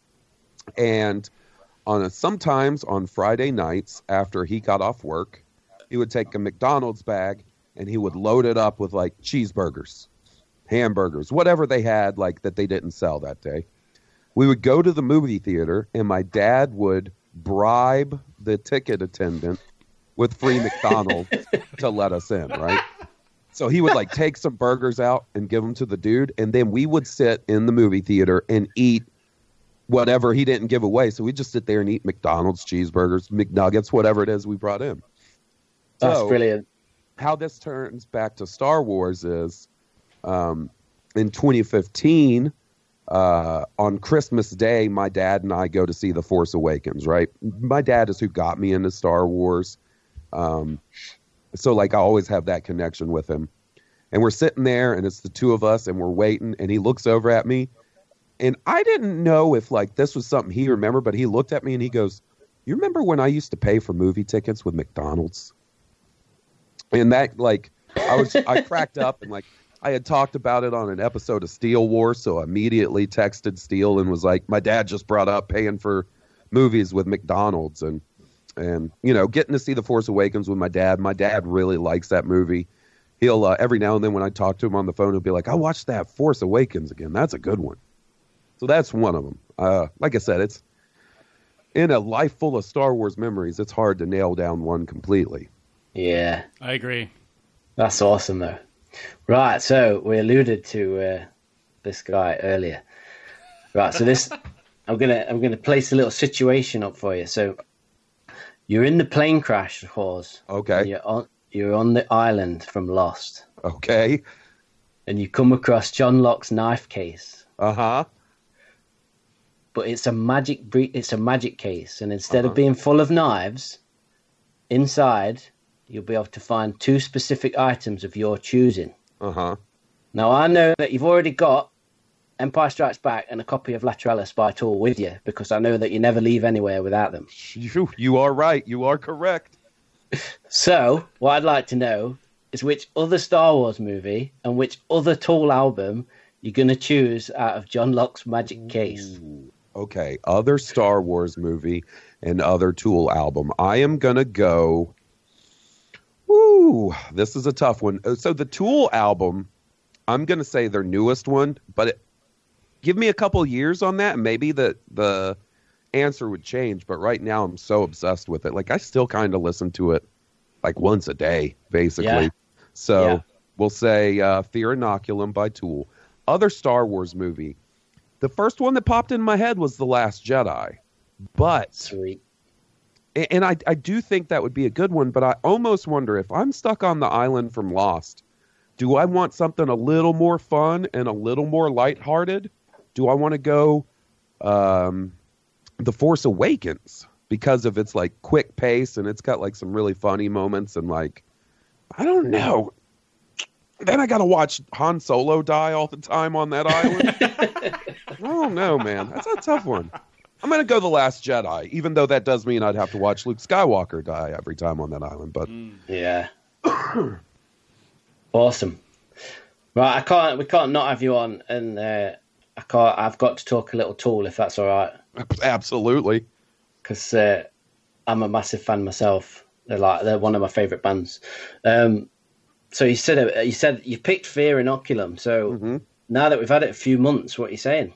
And on a, sometimes on Friday nights after he got off work, he would take a McDonald's bag and he would load it up with like cheeseburgers, hamburgers, whatever they had like that they didn't sell that day. We would go to the movie theater and my dad would bribe the ticket attendant with free McDonald's to let us in, right? So he would like take some burgers out and give them to the dude, and then we would sit in the movie theater and eat whatever he didn't give away. So we'd just sit there and eat McDonald's, cheeseburgers, McNuggets, whatever it is we brought in. That's so, brilliant. How this turns back to Star Wars is um, in twenty fifteen, uh, on Christmas Day, my dad and I go to see The Force Awakens, right? My dad is who got me into Star Wars. Um, so like I always have that connection with him. And we're sitting there and it's the two of us and we're waiting and he looks over at me. And I didn't know if like this was something he remembered, but he looked at me and he goes, "You remember when I used to pay for movie tickets with McDonald's?" And that like, I was, I cracked up and like, I had talked about it on an episode of Steel Wars. So I immediately texted Steel and was like, my dad just brought up paying for movies with McDonald's and, and, you know, getting to see The Force Awakens with my dad. My dad really likes that movie. He'll, uh, every now and then when I talk to him on the phone, he'll be like, "I watched that Force Awakens again. That's a good one." So that's one of them. Uh, like I said, it's in a life full of Star Wars memories. It's hard to nail down one completely. Yeah. I agree. That's awesome, though. Right, so we alluded to uh, this guy earlier. Right, so this, I'm gonna I'm gonna place a little situation up for you. So you're in the plane crash, Hawes. Okay. And You're on you're on the island from Lost, Okay. and you come across John Locke's knife case. Uh huh. But it's a magic bre- it's a magic case, and instead Uh-huh. of being full of knives, inside you'll be able to find two specific items of your choosing. Uh huh. Now, I know that you've already got Empire Strikes Back and a copy of Lateralus by Tool with you, because I know that you never leave anywhere without them. You, you are right. You are correct. So, what I'd like to know is which other Star Wars movie and which other Tool album you're going to choose out of John Locke's magic case. Okay. Other Star Wars movie and other Tool album. I am going to go. Woo. This is a tough one. So the Tool album, I'm going to say their newest one, but it, give me a couple years on that and maybe the, the answer would change. But right now I'm so obsessed with it. Like I still kind of listen to it like once a day, basically. Yeah. So Yeah. we'll say uh, Fear Inoculum by Tool. Other Star Wars movie. The first one that popped in my head was The Last Jedi. But, Sweet. and I, I do think that would be a good one, but I almost wonder if I'm stuck on the island from Lost, do I want something a little more fun and a little more lighthearted? Do I want to go um, The Force Awakens because of its like quick pace and it's got like some really funny moments and like, I don't know. Then I got to watch Han Solo die all the time on that island. I don't know, man. That's a tough one. I'm going to go The Last Jedi, even though that does mean I'd have to watch Luke Skywalker die every time on that island. But Yeah. Awesome. Right, I can't. We can't not have you on, and uh, I can't. I've got to talk a little Tool, if that's all right, absolutely. because uh, I'm a massive fan myself. They're like they're one of my favourite bands. Um, so you said it- you said you picked Fear Inoculum. So hmm now that we've had it a few months, what are you saying?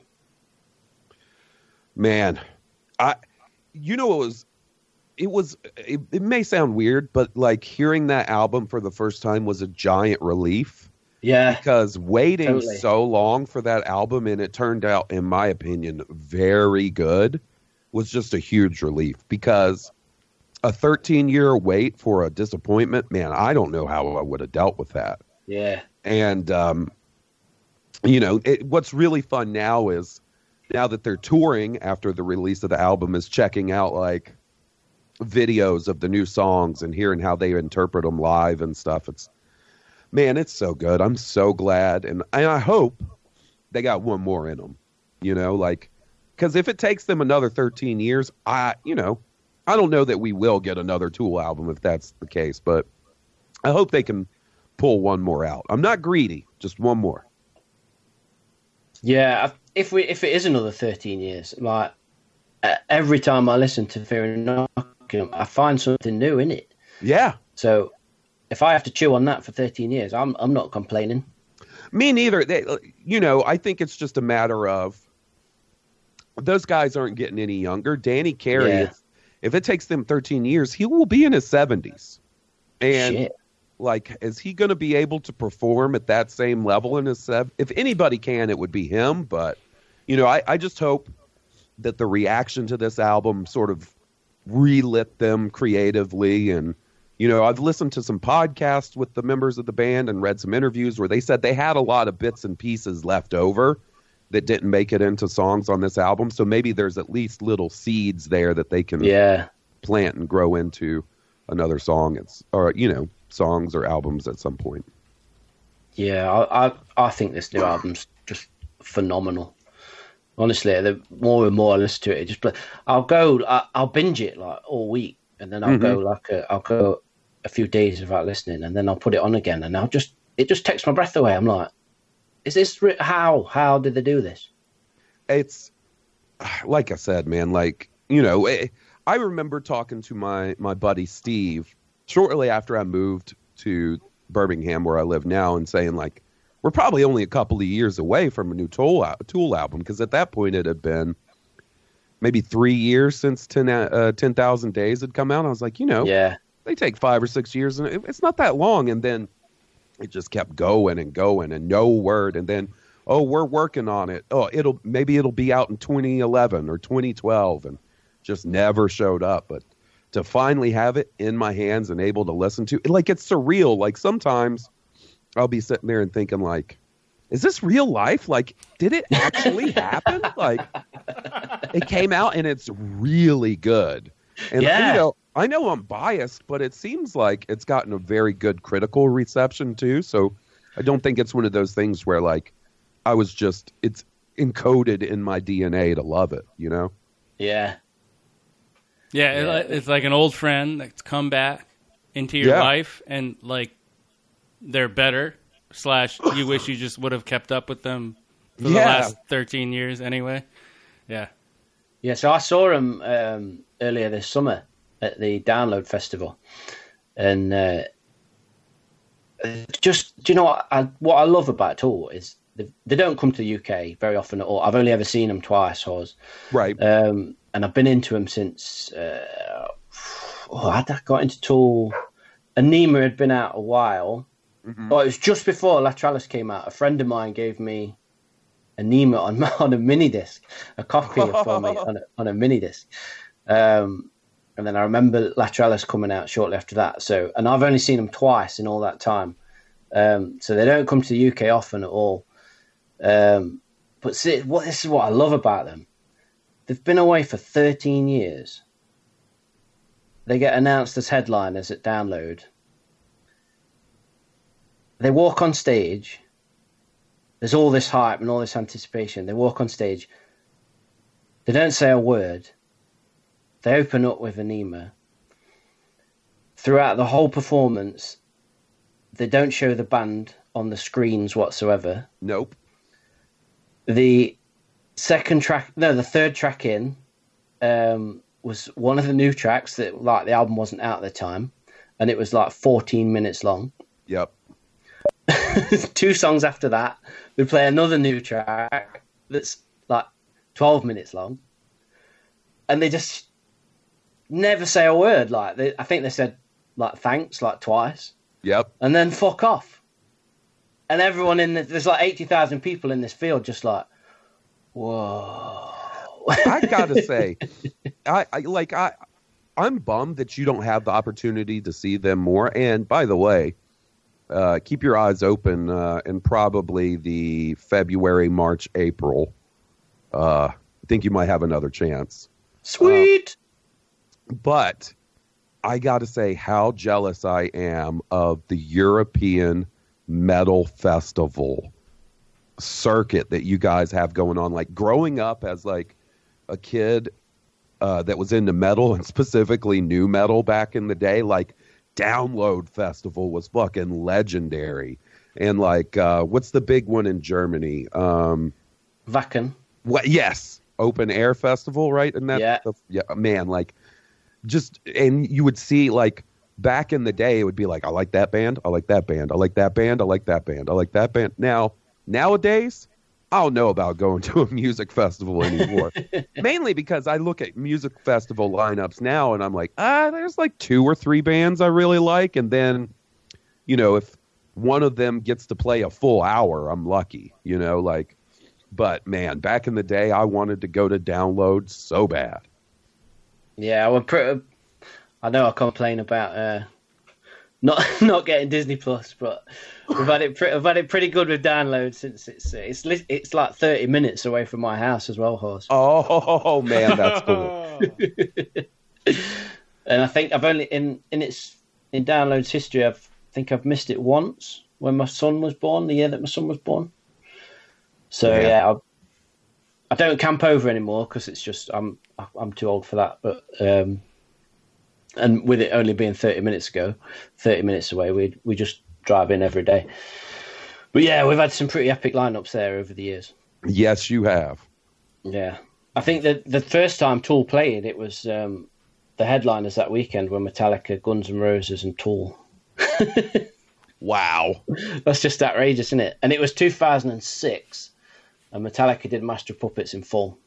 Man, I, you know, it was, it was, it, it may sound weird, but like hearing that album for the first time was a giant relief Yeah. Because waiting Totally. so long for that album, and it turned out, in my opinion, very good, was just a huge relief. Because a thirteen-year wait for a disappointment, man, I don't know how I would have dealt with that. Yeah. And, um, you know, it, what's really fun now is, now that they're touring after the release of the album, is checking out, like, videos of the new songs and hearing how they interpret them live and stuff. It's, man, it's so good. I'm so glad. And, and I hope they got one more in them, you know, like, because if it takes them another thirteen years, I, you know, I don't know that we will get another Tool album if that's the case, but I hope they can pull one more out. I'm not greedy, just one more. Yeah, if we if it is another thirteen years, like uh, every time I listen to Fear and Inoculum, I find something new in it. Yeah. So if I have to chew on that for thirteen years, I'm I'm not complaining. Me neither. They, you know, I think it's just a matter of those guys aren't getting any younger. Danny Carey, Yeah. if, if it takes them thirteen years, he will be in his seventies. And Shit. like, is he going to be able to perform at that same level in his sev? If anybody can, it would be him. But, you know, I, I just hope that the reaction to this album sort of relit them creatively. And, you know, I've listened to some podcasts with the members of the band and read some interviews where they said they had a lot of bits and pieces left over that didn't make it into songs on this album. So maybe there's at least little seeds there that they can Yeah. plant and grow into another song. It's, or, you know, songs or albums at some point. Yeah, I, I I think this new album's just phenomenal. Honestly, the more and more I listen to it, it just play, I'll go, I, I'll binge it like all week, and then I'll Mm-hmm. go like a, I'll go a few days without listening, and then I'll put it on again, and I'll just it just takes my breath away. I'm like, is this re- how how did they do this? It's like I said, man, like, you know, it, I remember talking to my, my buddy Steve shortly after I moved to Birmingham, where I live now, and saying, like, we're probably only a couple of years away from a new Tool, al- Tool album, because at that point it had been maybe three years since ten, uh, ten thousand Days had come out. I was like, you know, Yeah, they take five or six years, and it, it's not that long. And then it just kept going and going, and no word. And then, oh, we're working on it. Oh, it'll maybe it'll be out in twenty eleven or twenty twelve, and just never showed up. But to finally have it in my hands and able to listen to, like, it's surreal. Like, sometimes I'll be sitting there and thinking, like, is this real life? Like, did it actually happen? Like, it came out and it's really good. And, Yeah. you know, I know I'm biased, but it seems like it's gotten a very good critical reception too. So I don't think it's one of those things where, like, I was just, it's encoded in my D N A to love it, you know? yeah, Yeah, it- Yeah. it's like an old friend that's come back into your Yeah. life, and like they're better. Slash, you wish you just would have kept up with them for the Yeah. last thirteen years anyway. Yeah, yeah. So I saw him um, earlier this summer at the Download Festival, and uh, just do you know what I, what I love about Tool is they, they don't come to the U K very often at all. I've only ever seen them twice, Hawes. Right. Um, and I've been into him since. Uh, oh, I got into Tool. Anima had been out a while. Mm-hmm. Oh, it was just before Lateralus came out. A friend of mine gave me Anima on on a mini disc, a copy for me on a, on a mini disc. Um, and then I remember Lateralus coming out shortly after that. So, and I've only seen them twice in all that time. Um, so they don't come to the U K often at all. Um, but see, what this is what I love about them. They've been away for thirteen years. They get announced as headliners at Download. They walk on stage. There's all this hype and all this anticipation. They walk on stage. They don't say a word. They open up with Anima. Throughout the whole performance, they don't show the band on the screens whatsoever. Nope. The second track, no, the third track in um, was one of the new tracks that, like, the album wasn't out at the time, and it was like fourteen minutes long. Yep. Two songs after that, they play another new track that's like twelve minutes long, and they just never say a word. Like, they, I think they said like thanks like twice, Yep. and then fuck off. and everyone in the, there's like eighty thousand people in this field, just like, whoa. I gotta say, I, I like I, I'm bummed that you don't have the opportunity to see them more. And by the way, uh, keep your eyes open uh, in probably the February, March, April. Uh, I think you might have another chance. Sweet. Uh, but I got to say how jealous I am of the European Metal Festival circuit that you guys have going on. Like growing up as like a kid uh, that was into metal and specifically new metal back in the day, like Download Festival was fucking legendary. And like, uh, what's the big one in Germany? Um, Wacken. What? Yes. Open Air Festival, right? And that, yeah. The, yeah, man, like just, and you would see like back in the day, it would be like, I like that band. I like that band. I like that band. I like that band. I like that band. Now, nowadays, I don't know about going to a music festival anymore. Mainly because I look at music festival lineups now and I'm like, ah, there's like two or three bands I really like. And then, you know, if one of them gets to play a full hour, I'm lucky, you know, like, but man, back in the day, I wanted to go to Download so bad. Yeah, well, pretty, I know I complain about uh, not not getting Disney Plus, but we've had it. Pre- we've had it pretty good with Download since it's it's li- it's like thirty minutes away from my house as well, Horse. Oh man, that's cool. And I think I've only in in its in Download's history, I've, I think I've missed it once when my son was born, the year that my son was born. So yeah, yeah I, I don't camp over anymore because it's just I'm I'm too old for that. But um, and with it only being thirty minutes ago, thirty minutes away, we we just drive in every day. But yeah, we've had some pretty epic lineups there over the years. Yes, you have. Yeah, I think that the first time Tool played, it was um, the headliners that weekend were Metallica, Guns N' Roses, and Tool. Wow, that's just outrageous, isn't it? And it was two thousand six, and Metallica did Master of Puppets in full.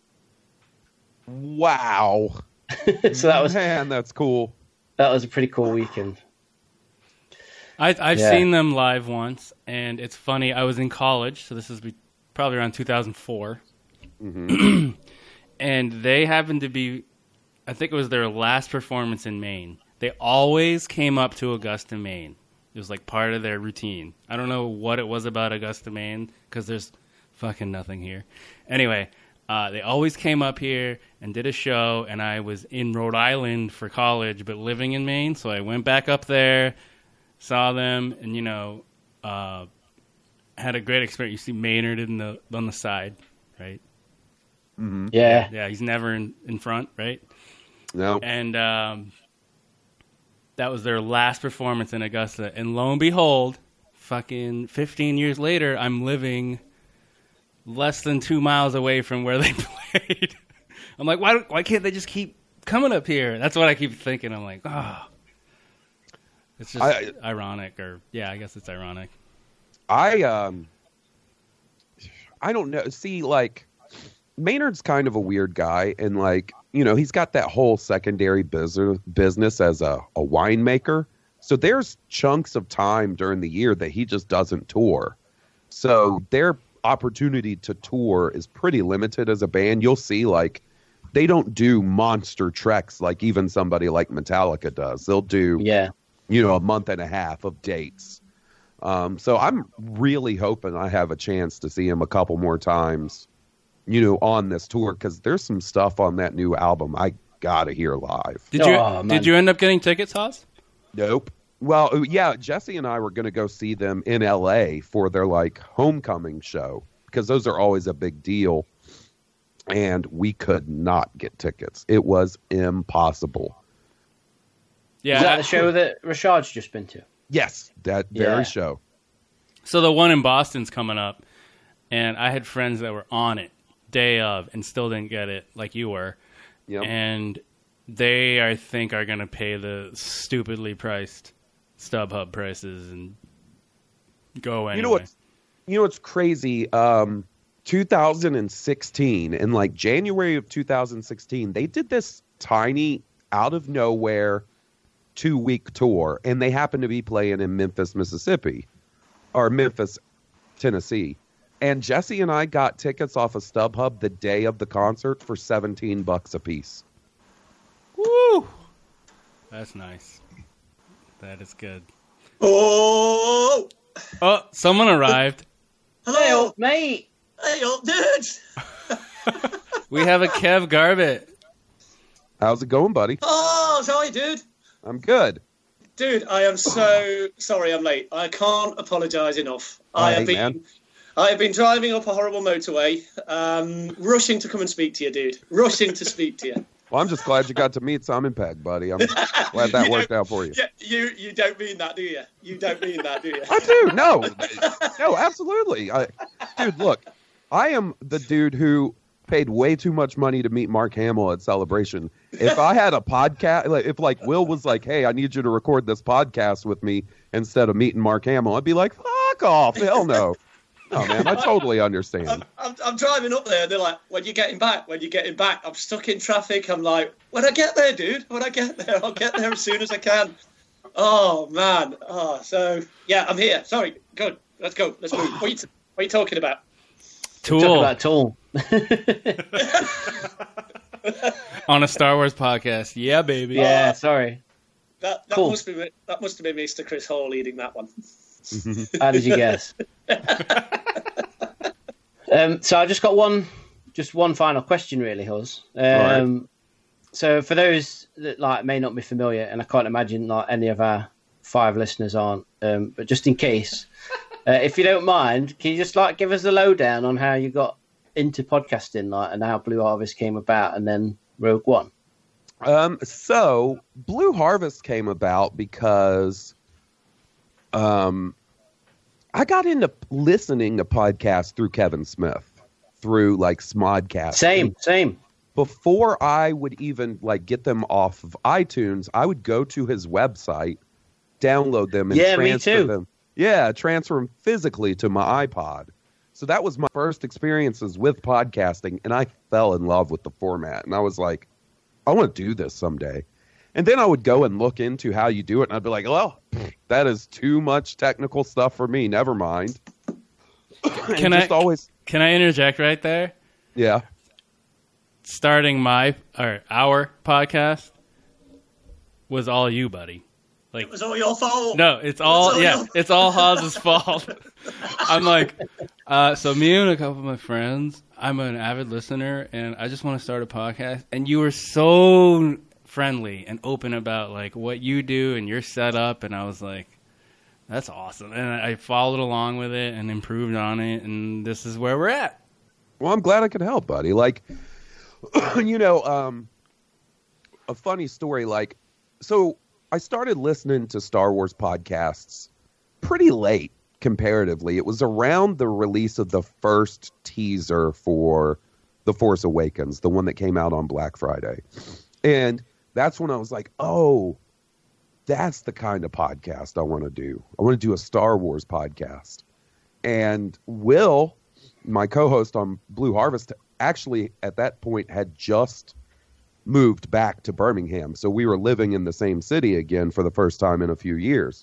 Wow. So that was man, that's cool. That was a pretty cool weekend. I, I've Yeah. seen them live once, and it's funny. I was in college, so this is be- probably around two thousand four, Mm-hmm. and they happened to be, I think it was their last performance in Maine. They always came up to Augusta, Maine. It was like part of their routine. I don't know what it was about Augusta, Maine, because there's fucking nothing here. Anyway, uh, they always came up here and did a show, and I was in Rhode Island for college, but living in Maine, so I went back up there, saw them, and, you know, uh, had a great experience. You see Maynard in the on the side, right? Mm-hmm. Yeah. Yeah, he's never in, in front, right? No. And um, that was their last performance in Augusta. And lo and behold, fucking fifteen years later, I'm living less than two miles away from where they played. I'm like, why why can't they just keep coming up here? That's what I keep thinking. I'm like, oh. It's just I, ironic, or yeah, I guess it's ironic. I um, I don't know. See, like, Maynard's kind of a weird guy, and like, you know, he's got that whole secondary business business as a, a winemaker. So there's chunks of time during the year that he just doesn't tour. So their opportunity to tour is pretty limited as a band. You'll see, like, they don't do monster treks like even somebody like Metallica does. They'll do, Yeah. you know, a month and a half of dates. Um, so I'm really hoping I have a chance to see him a couple more times, you know, on this tour, because there's some stuff on that new album I gotta hear live. Did you Oh, man. did you end up getting tickets, Haas? Nope. Well, yeah, Jesse and I were going to go see them in L A for their like homecoming show, because those are always a big deal. And we could not get tickets. It was impossible. Yeah. Is that I- the show that Rashad's just been to? Yes, that very Yeah. show. So the one in Boston's coming up, and I had friends that were on it day of and still didn't get it, like you were. Yep. And they, I think, are going to pay the stupidly priced StubHub prices and go anyway. You know what's you know what's crazy? Um, two thousand sixteen, in like January of two thousand sixteen, they did this tiny, out of nowhere, two week tour, and they happened to be playing in Memphis, Mississippi, or Memphis, Tennessee. And Jesse and I got tickets off of StubHub the day of the concert for seventeen bucks a piece. Woo! That's nice. That is good. Oh! Oh, someone arrived. Hey, Hello! old mate. Hey, old dudes! We have a Kev Garbett. How's it going, buddy? Oh, sorry, dude. I'm good. Dude, I am so sorry I'm late. I can't apologise enough. Oh, I hey, have been man. I have been driving up a horrible motorway, um, rushing to come and speak to you, dude. Rushing to speak to you. Well, I'm just glad you got to meet Simon Pegg, buddy. I'm glad that You worked don't- out for you. Yeah, you you don't mean that, do you? You don't mean that, do you? I do. No, no, absolutely. I, dude, look, I am the dude who paid way too much money to meet Mark Hamill at Celebration. If I had a podcast, like, if like Will was like, "Hey, I need you to record this podcast with me," instead of meeting Mark Hamill, I'd be like, "Fuck off, hell no." No, man, I totally understand. I'm, I'm, I'm driving up there, and they're like, when you getting back? When you getting back? I'm stuck in traffic. I'm like, when I get there, dude, when I get there, I'll get there as soon as I can. Oh, man. Oh, so, yeah, I'm here. Sorry. Good. Let's go. Let's move. What are you, t- what are you talking about? Tool. Talk about Tool. On a Star Wars podcast. Yeah, baby. Yeah, sorry. That, that, Cool. must be, that must have been Mister Chris Hall leading that one. How did you guess? um, so I just got one, just one final question, really, Huz. Um, Right. So for those that like may not be familiar, and I can't imagine like any of our five listeners aren't, um, but just in case, uh, if you don't mind, can you just like give us the lowdown on how you got into podcasting, like, and how Blue Harvest came about, and then Rogue One? Um, so Blue Harvest came about because um, I got into listening to podcasts through Kevin Smith, through like Smodcast. Same, same. Before I would even like get them off of iTunes, I would go to his website, download them, and Yeah, me transfer too. them. Yeah, transfer them physically to my iPod. So that was my first experiences with podcasting, and I fell in love with the format. And I was like, I want to do this someday. And then I would go and look into how you do it, and I'd be like, well, that is too much technical stuff for me. Never mind. Can just I always, can I interject right there? yeah. Starting my or our podcast was all you, buddy. Like, It was all your fault. no, it's all all yeah, your- it's all Hoz's fault. I'm like, uh, so me and a couple of my friends, I'm an avid listener, and I just want to start a podcast. And you were so friendly and open about like what you do and your setup, and I was like, that's awesome. And I followed along with it and improved on it, and this is where we're at. Well, I'm glad I could help, buddy. Like, you know, um, a funny story, like, so I started listening to Star Wars podcasts pretty late, comparatively. It was around the release of the first teaser for The Force Awakens, the one that came out on Black Friday. And that's when I was like, oh, that's the kind of podcast I want to do. I want to do a Star Wars podcast. And Will, my co-host on Blue Harvest, actually at that point had just moved back to Birmingham. So we were living in the same city again for the first time in a few years.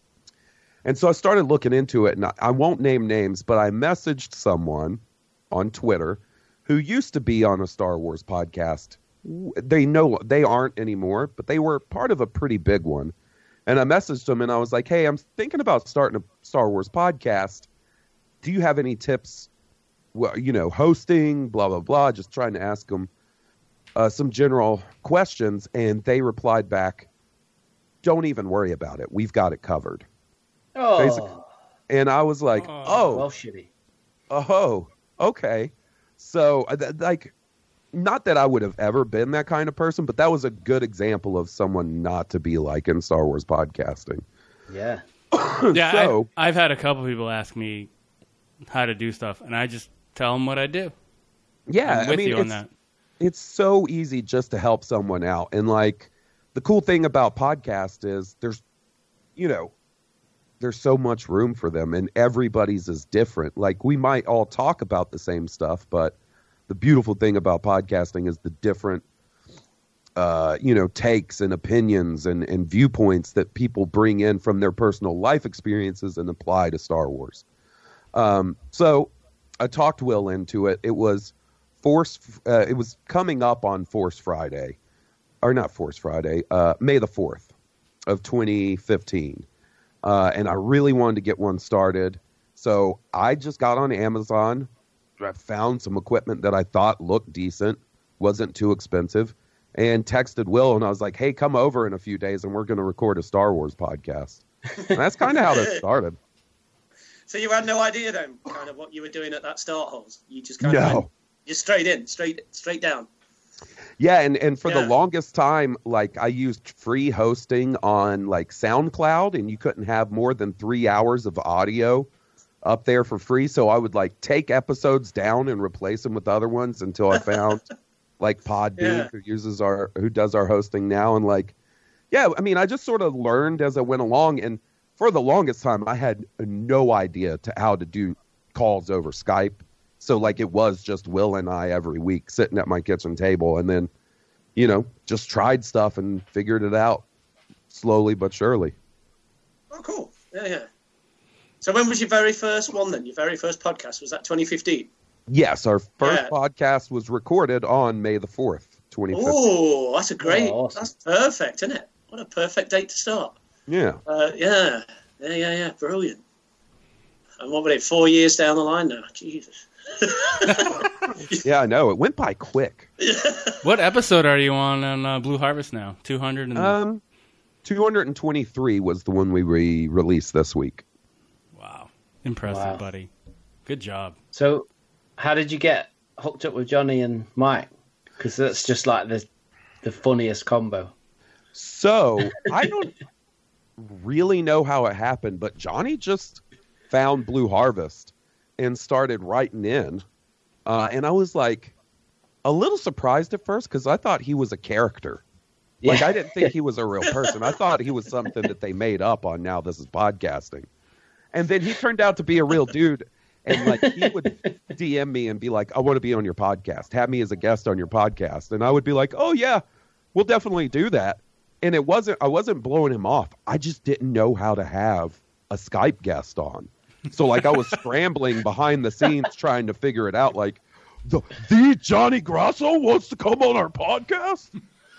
And so I started looking into it, and I, I won't name names, but I messaged someone on Twitter who used to be on a Star Wars podcast. They know they aren't anymore, but they were part of a pretty big one. And I messaged them and I was like, hey, I'm thinking about starting a Star Wars podcast. Do you have any tips? Well, you know, hosting, blah, blah, blah, just trying to ask them uh, some general questions. And they replied back, don't even worry about it. We've got it covered. Oh, Basically. And I was like, oh, well, shitty. oh, okay. So, uh, th- like, not that I would have ever been that kind of person, but that was a good example of someone not to be like in Star Wars podcasting. Yeah. Yeah, So- I, I've had a couple people ask me how to do stuff, and I just tell them what I do. Yeah, I'm with I mean, you on it's, that. it's so easy just to help someone out. And like the cool thing about podcast is there's, you know, there's so much room for them and everybody's is different. Like we might all talk about the same stuff, but the beautiful thing about podcasting is the different, uh, you know, takes and opinions and, and viewpoints that people bring in from their personal life experiences and apply to Star Wars. Um, so I talked Will into it. It was Force. Uh, it was coming up on Force Friday, or not Force Friday, uh, May the fourth of twenty fifteen. Uh, and I really wanted to get one started. So I just got on Amazon. I found some equipment that I thought looked decent, wasn't too expensive, and texted Will, and I was like, hey, come over in a few days, and we're going to record a Star Wars podcast. And that's kind of how that started. So you had no idea then, kind of what you were doing at that start holes? You just kind No. of went, just straight in, straight straight down. Yeah, and, and for Yeah. the longest time, like, I used free hosting on, like, SoundCloud, and you couldn't have more than three hours of audio up there for free. So I would, like, take episodes down and replace them with other ones until I found, like, Podbean, Yeah. who uses our, who does our hosting now. And, like, yeah, I mean, I just sort of learned as I went along. And for the longest time, I had no idea to how to do calls over Skype. So, like, it was just Will and I every week sitting at my kitchen table, and then, you know, just tried stuff and figured it out slowly but surely. Oh, cool. Yeah, yeah. So when was your very first one then? Your very first podcast? Was that twenty fifteen? Yes, our first Yeah. podcast was recorded on May the fourth, twenty fifteen. Oh, that's a great, Oh, awesome. that's perfect, isn't it? What a perfect date to start. Yeah. Uh, yeah, yeah, yeah, yeah, brilliant. And what were they, four years down the line now? Jesus. Yeah, I know. It went by quick. What episode are you on on uh, Blue Harvest now? two hundred and... Um, two hundred twenty-three was the one we re- released this week. Wow. Impressive, Wow. buddy. Good job. So, how did you get hooked up with Johnny and Mike? Because that's just like the the funniest combo. So, I don't really know how it happened, but Johnny just found Blue Harvest and started writing in. Uh, and I was like a little surprised at first because I thought he was a character. Like, Yeah. I didn't think he was a real person. I thought he was something that they made up on Now This Is Podcasting. And then he turned out to be a real dude. And, like, he would D M me and be like, I want to be on your podcast. Have me as a guest on your podcast. And I would be like, oh, yeah, we'll definitely do that. And it wasn't, I wasn't blowing him off. I just didn't know how to have a Skype guest on. So, like, I was scrambling behind the scenes trying to figure it out. Like, the, the Johnny Grasso wants to come on our podcast?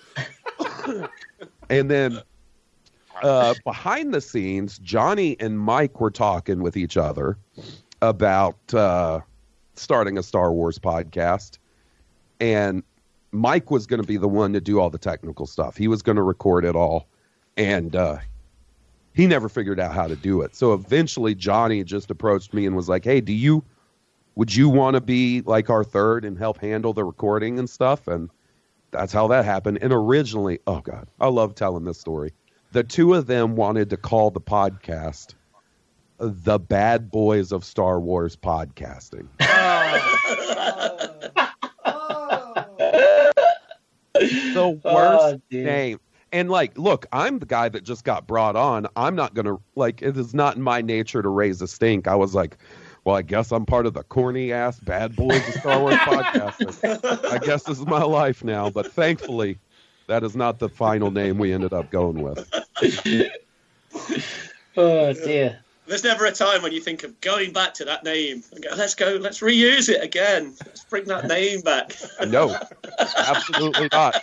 And then uh, behind the scenes, Johnny and Mike were talking with each other about uh, starting a Star Wars podcast. And Mike was going to be the one to do all the technical stuff. He was going to record it all. And uh, he never figured out how to do it. So eventually Johnny just approached me and was like, hey, do you, would you want to be like our third and help handle the recording and stuff? And that's how that happened. And originally, oh God, I love telling this story. The two of them wanted to call the podcast the Bad Boys of Star Wars Podcasting. The worst Oh, dude. name. And, like, look, I'm the guy that just got brought on. I'm not going to, like, it is not in my nature to raise a stink. I was like, well, I guess I'm part of the corny-ass Bad Boys of Star Wars Podcasting. I guess this is my life now. But thankfully, that is not the final name we ended up going with. Oh dear. There's never a time when you think of going back to that name and go, let's go, let's reuse it again. Let's bring that name back. No, absolutely not.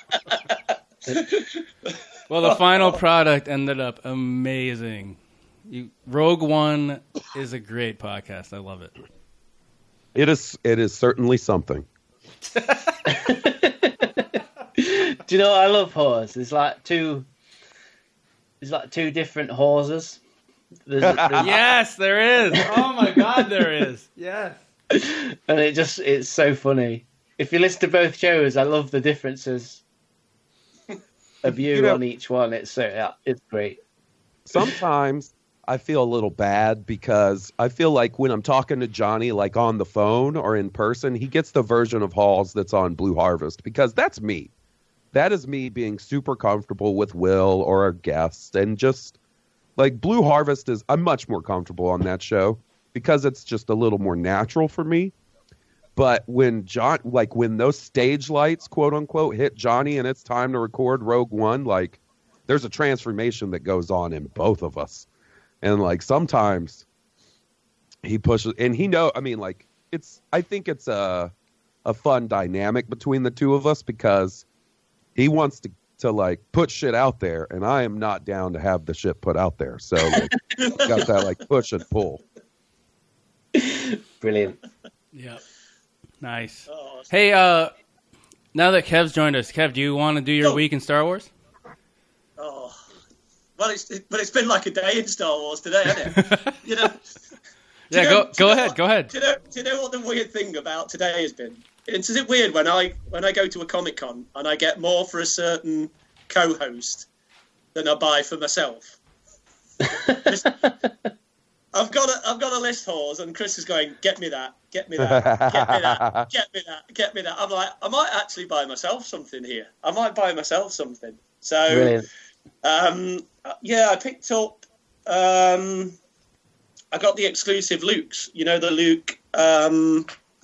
Well, the final product ended up amazing. You, Rogue One is a great podcast. I love it. It is, it is certainly something. Do you know what I love horse? There's like two. There's like two different horses. There's, there's, Yes, there is. Oh my God, there is. Yes. and it just it's so funny. If you listen to both shows, I love the differences of you, You know- on each one. It's so yeah, it's great. Sometimes I feel a little bad because I feel like when I'm talking to Johnny, like on the phone or in person, he gets the version of Halls that's on Blue Harvest because that's me. That is me being super comfortable with Will or a guest, and just like Blue Harvest is, I'm much more comfortable on that show because it's just a little more natural for me. But when John, like when those stage lights, quote unquote, hit Johnny and it's time to record Rogue One, like there's a transformation that goes on in both of us. And like sometimes he pushes, and he know. I mean, like it's. I think it's a a fun dynamic between the two of us because he wants to to like put shit out there, and I am not down to have the shit put out there. So like, got that like push and pull. Brilliant. Yeah. Nice. Oh, Hey, uh, now that Kev's joined us, Kev, do you want to do your Oh. week in Star Wars? oh. Well, it's it, but it's been like a day in Star Wars today, hasn't it? You know. Yeah, Do you know- go do go you know ahead, what- go ahead. Do you know? Do you know what the weird thing about today has been? It's is it weird when I when I go to a Comic Con and I get more for a certain co-host than I buy for myself. I've got a I've got a list horse, and Chris is going, get me that, get me that, get me that, get me that, get me that. I'm like, I might actually buy myself something here. I might buy myself something. So, Brilliant. um, yeah, I picked up. Um, I got the exclusive Lukes. You know the Luke um,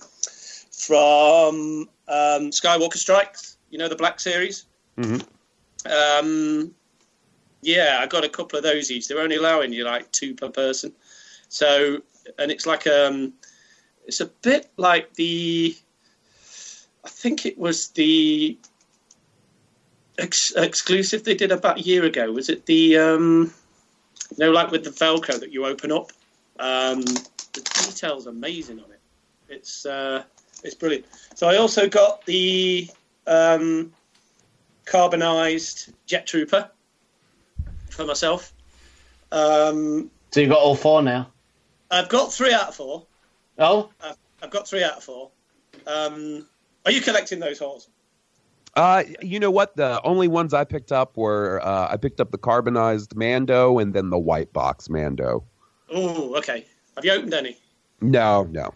from um, Skywalker Strikes. You know the Black Series. Mhm. Um, yeah, I got a couple of those each. They're only allowing you like two per person. So, and it's like um, it's a bit like the. I think it was the ex- exclusive they did about a year ago. Was it the um, you know, like with the Velcro that you open up? Um, the detail's amazing on it. It's uh, it's brilliant. So I also got the um, carbonized Jet Trooper for myself. Um, So you've got all four now. I've got three out of four. Oh, I've, I've got three out of four. Um, are you collecting those horses? Uh, you know what? The only ones I picked up were uh, I picked up the carbonized Mando and then the white box Mando. Oh, okay. Have you opened any? No, no.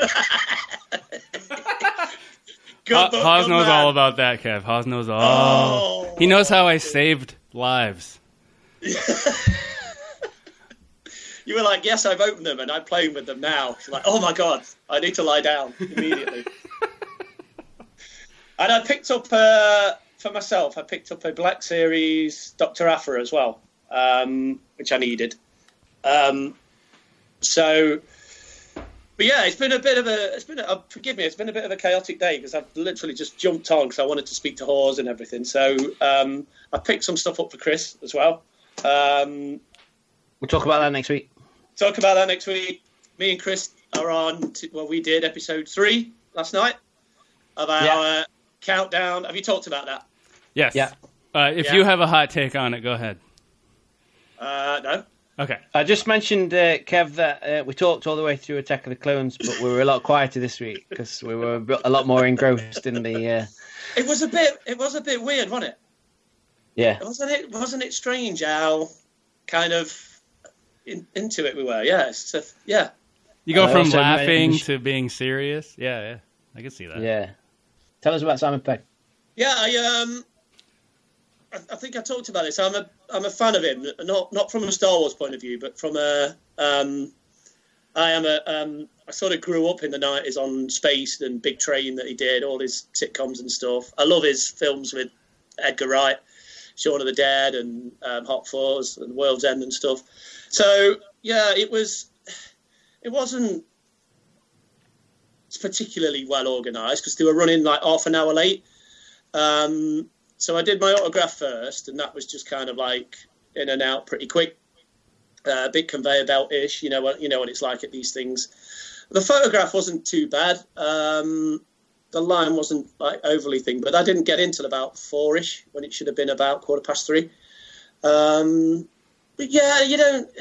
Good, Ha- but- Haas good knows man. all about that, Kev. Haas knows all. Oh. He knows how I saved lives. You were like, yes, I've opened them and I'm playing with them now. She's like, oh my God, I need to lie down immediately. And I picked up, uh, for myself, I picked up a Black Series Doctor Aphra as well, um, which I needed. Um, so, but yeah, it's been a bit of a, it's been, a, uh, forgive me, it's been a bit of a chaotic day because I've literally just jumped on because I wanted to speak to Hawes and everything. So um, I picked some stuff up for Chris as well. Um, we'll talk about that next week. Talk about that next week. Me and Chris are on, to, well, we did episode three last night of our Yeah. countdown. Have you talked about that? Yes. Yeah. Uh, if Yeah. you have a hot take on it, go ahead. Uh, no. Okay. I just mentioned, uh, Kev, that uh, we talked all the way through Attack of the Clones, but we were a lot quieter this week because we were a, bit, a lot more engrossed in the. Uh, It was a bit, it was a bit weird, wasn't it? yeah. Wasn't it, wasn't it strange how kind of in, into it we were? Yeah. It's a, yeah. You go I from also laughing mentioned- to being serious. Yeah, yeah. I can see that. Yeah. Tell us about Simon Pegg. Yeah, I um, I, I think I talked about this. I'm a I'm a fan of him, not not from a Star Wars point of view, but from a um, I am a um, I sort of grew up in the nineties on Space and Big Train that he did, all his sitcoms and stuff. I love his films with Edgar Wright, Shaun of the Dead, and um, Hot Fuzz and World's End and stuff. So yeah, it was it wasn't particularly well organised because they were running like half an hour late. Um, so I did my autograph first, and that was just kind of like in and out pretty quick, uh, a bit conveyor belt-ish. You know what you know what it's like at these things. The photograph wasn't too bad. Um, the line wasn't like overly thing, but I didn't get in till about four-ish when it should have been about quarter past three. Um, but yeah, you don't.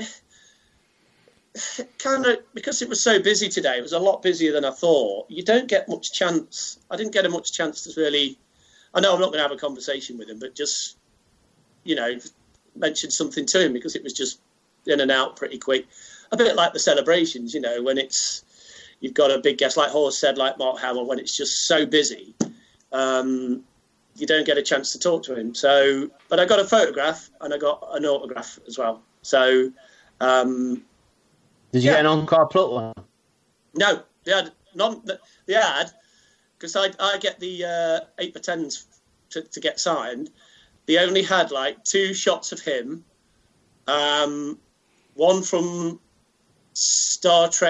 Kind of because it was so busy today. It was a lot busier than I thought. You don't get much chance. I didn't get a much chance to really. I know I'm not going to have a conversation with him, but just you know, mention something to him because it was just in and out pretty quick. A bit like the celebrations, you know, when it's you've got a big guest like Horst said, like Mark Hamill, when it's just so busy, um, you don't get a chance to talk to him. So, but I got a photograph and I got an autograph as well. So. Um, Did you Yeah. get an on-car plot one? No, they had none. They had because I I get the uh, eight for tens to, to get signed. They only had like two shots of him, um, one from Star Trek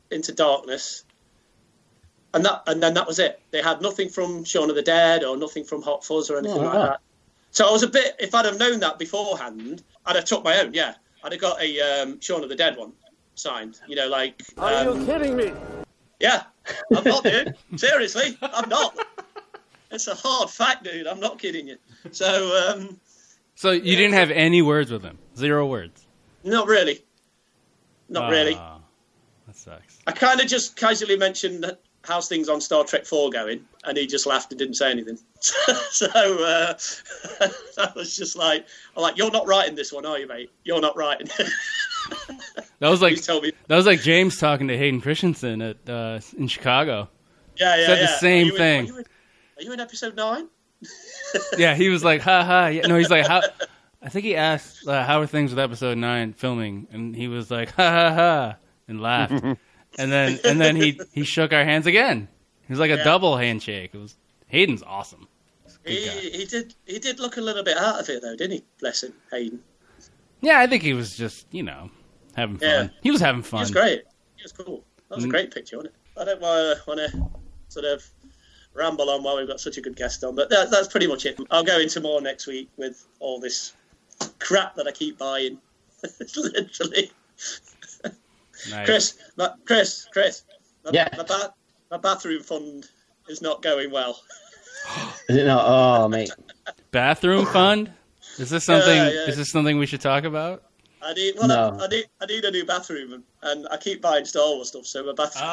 Into Darkness, and that and then that was it. They had nothing from Shaun of the Dead or nothing from Hot Fuzz or anything Oh, like right. that. So I was a bit. If I'd have known that beforehand, I'd have took my own. Yeah, I'd have got a um, Shaun of the Dead one signed. You know, like. Um, Are you kidding me? Yeah, I'm not, dude. Seriously, I'm not. It's a hard fact, dude. I'm not kidding you. So, um, So you Yeah. didn't have any words with him? Zero words? not really. Not really. Ah, that sucks. I kind of just casually mentioned how's things on Star Trek four going, and he just laughed and didn't say anything. so uh, I was just like, I'm like, you're not writing this one, are you, mate? You're not writing. That was like He's told me. that was like James talking to Hayden Christensen at uh, in Chicago. Yeah, yeah, said the yeah. same Are you in- thing. Are you, in, are you in episode nine? Yeah, he was like, ha ha. Yeah, no, he's like, how? I think he asked, uh, how are things with episode nine filming? And he was like, ha ha ha, and laughed. and then and then he, he shook our hands again. It was like a Yeah. double handshake. It was Hayden's awesome. He's a good He, guy. he did. He did look a little bit out of it, though, didn't he? Bless him, Hayden. Yeah, I think he was just, you know, having fun. Yeah. He was having fun. He was great. He was cool. That was a Mm. great picture, wasn't it? I don't want to sort of ramble on while we've got such a good guest on, but that, that's pretty much it. I'll go into more next week with all this crap that I keep buying. Literally. Nice. Chris, my, Chris, Chris, my, Yeah. my, ba- my bathroom fund is not going well. Is it not? Oh, mate. Bathroom fund? Is this something? Yeah, yeah. Is this something we should talk about? I need, well, No. I, I need, I need a new bathroom, and, and I keep buying Star Wars stuff, so my bathroom.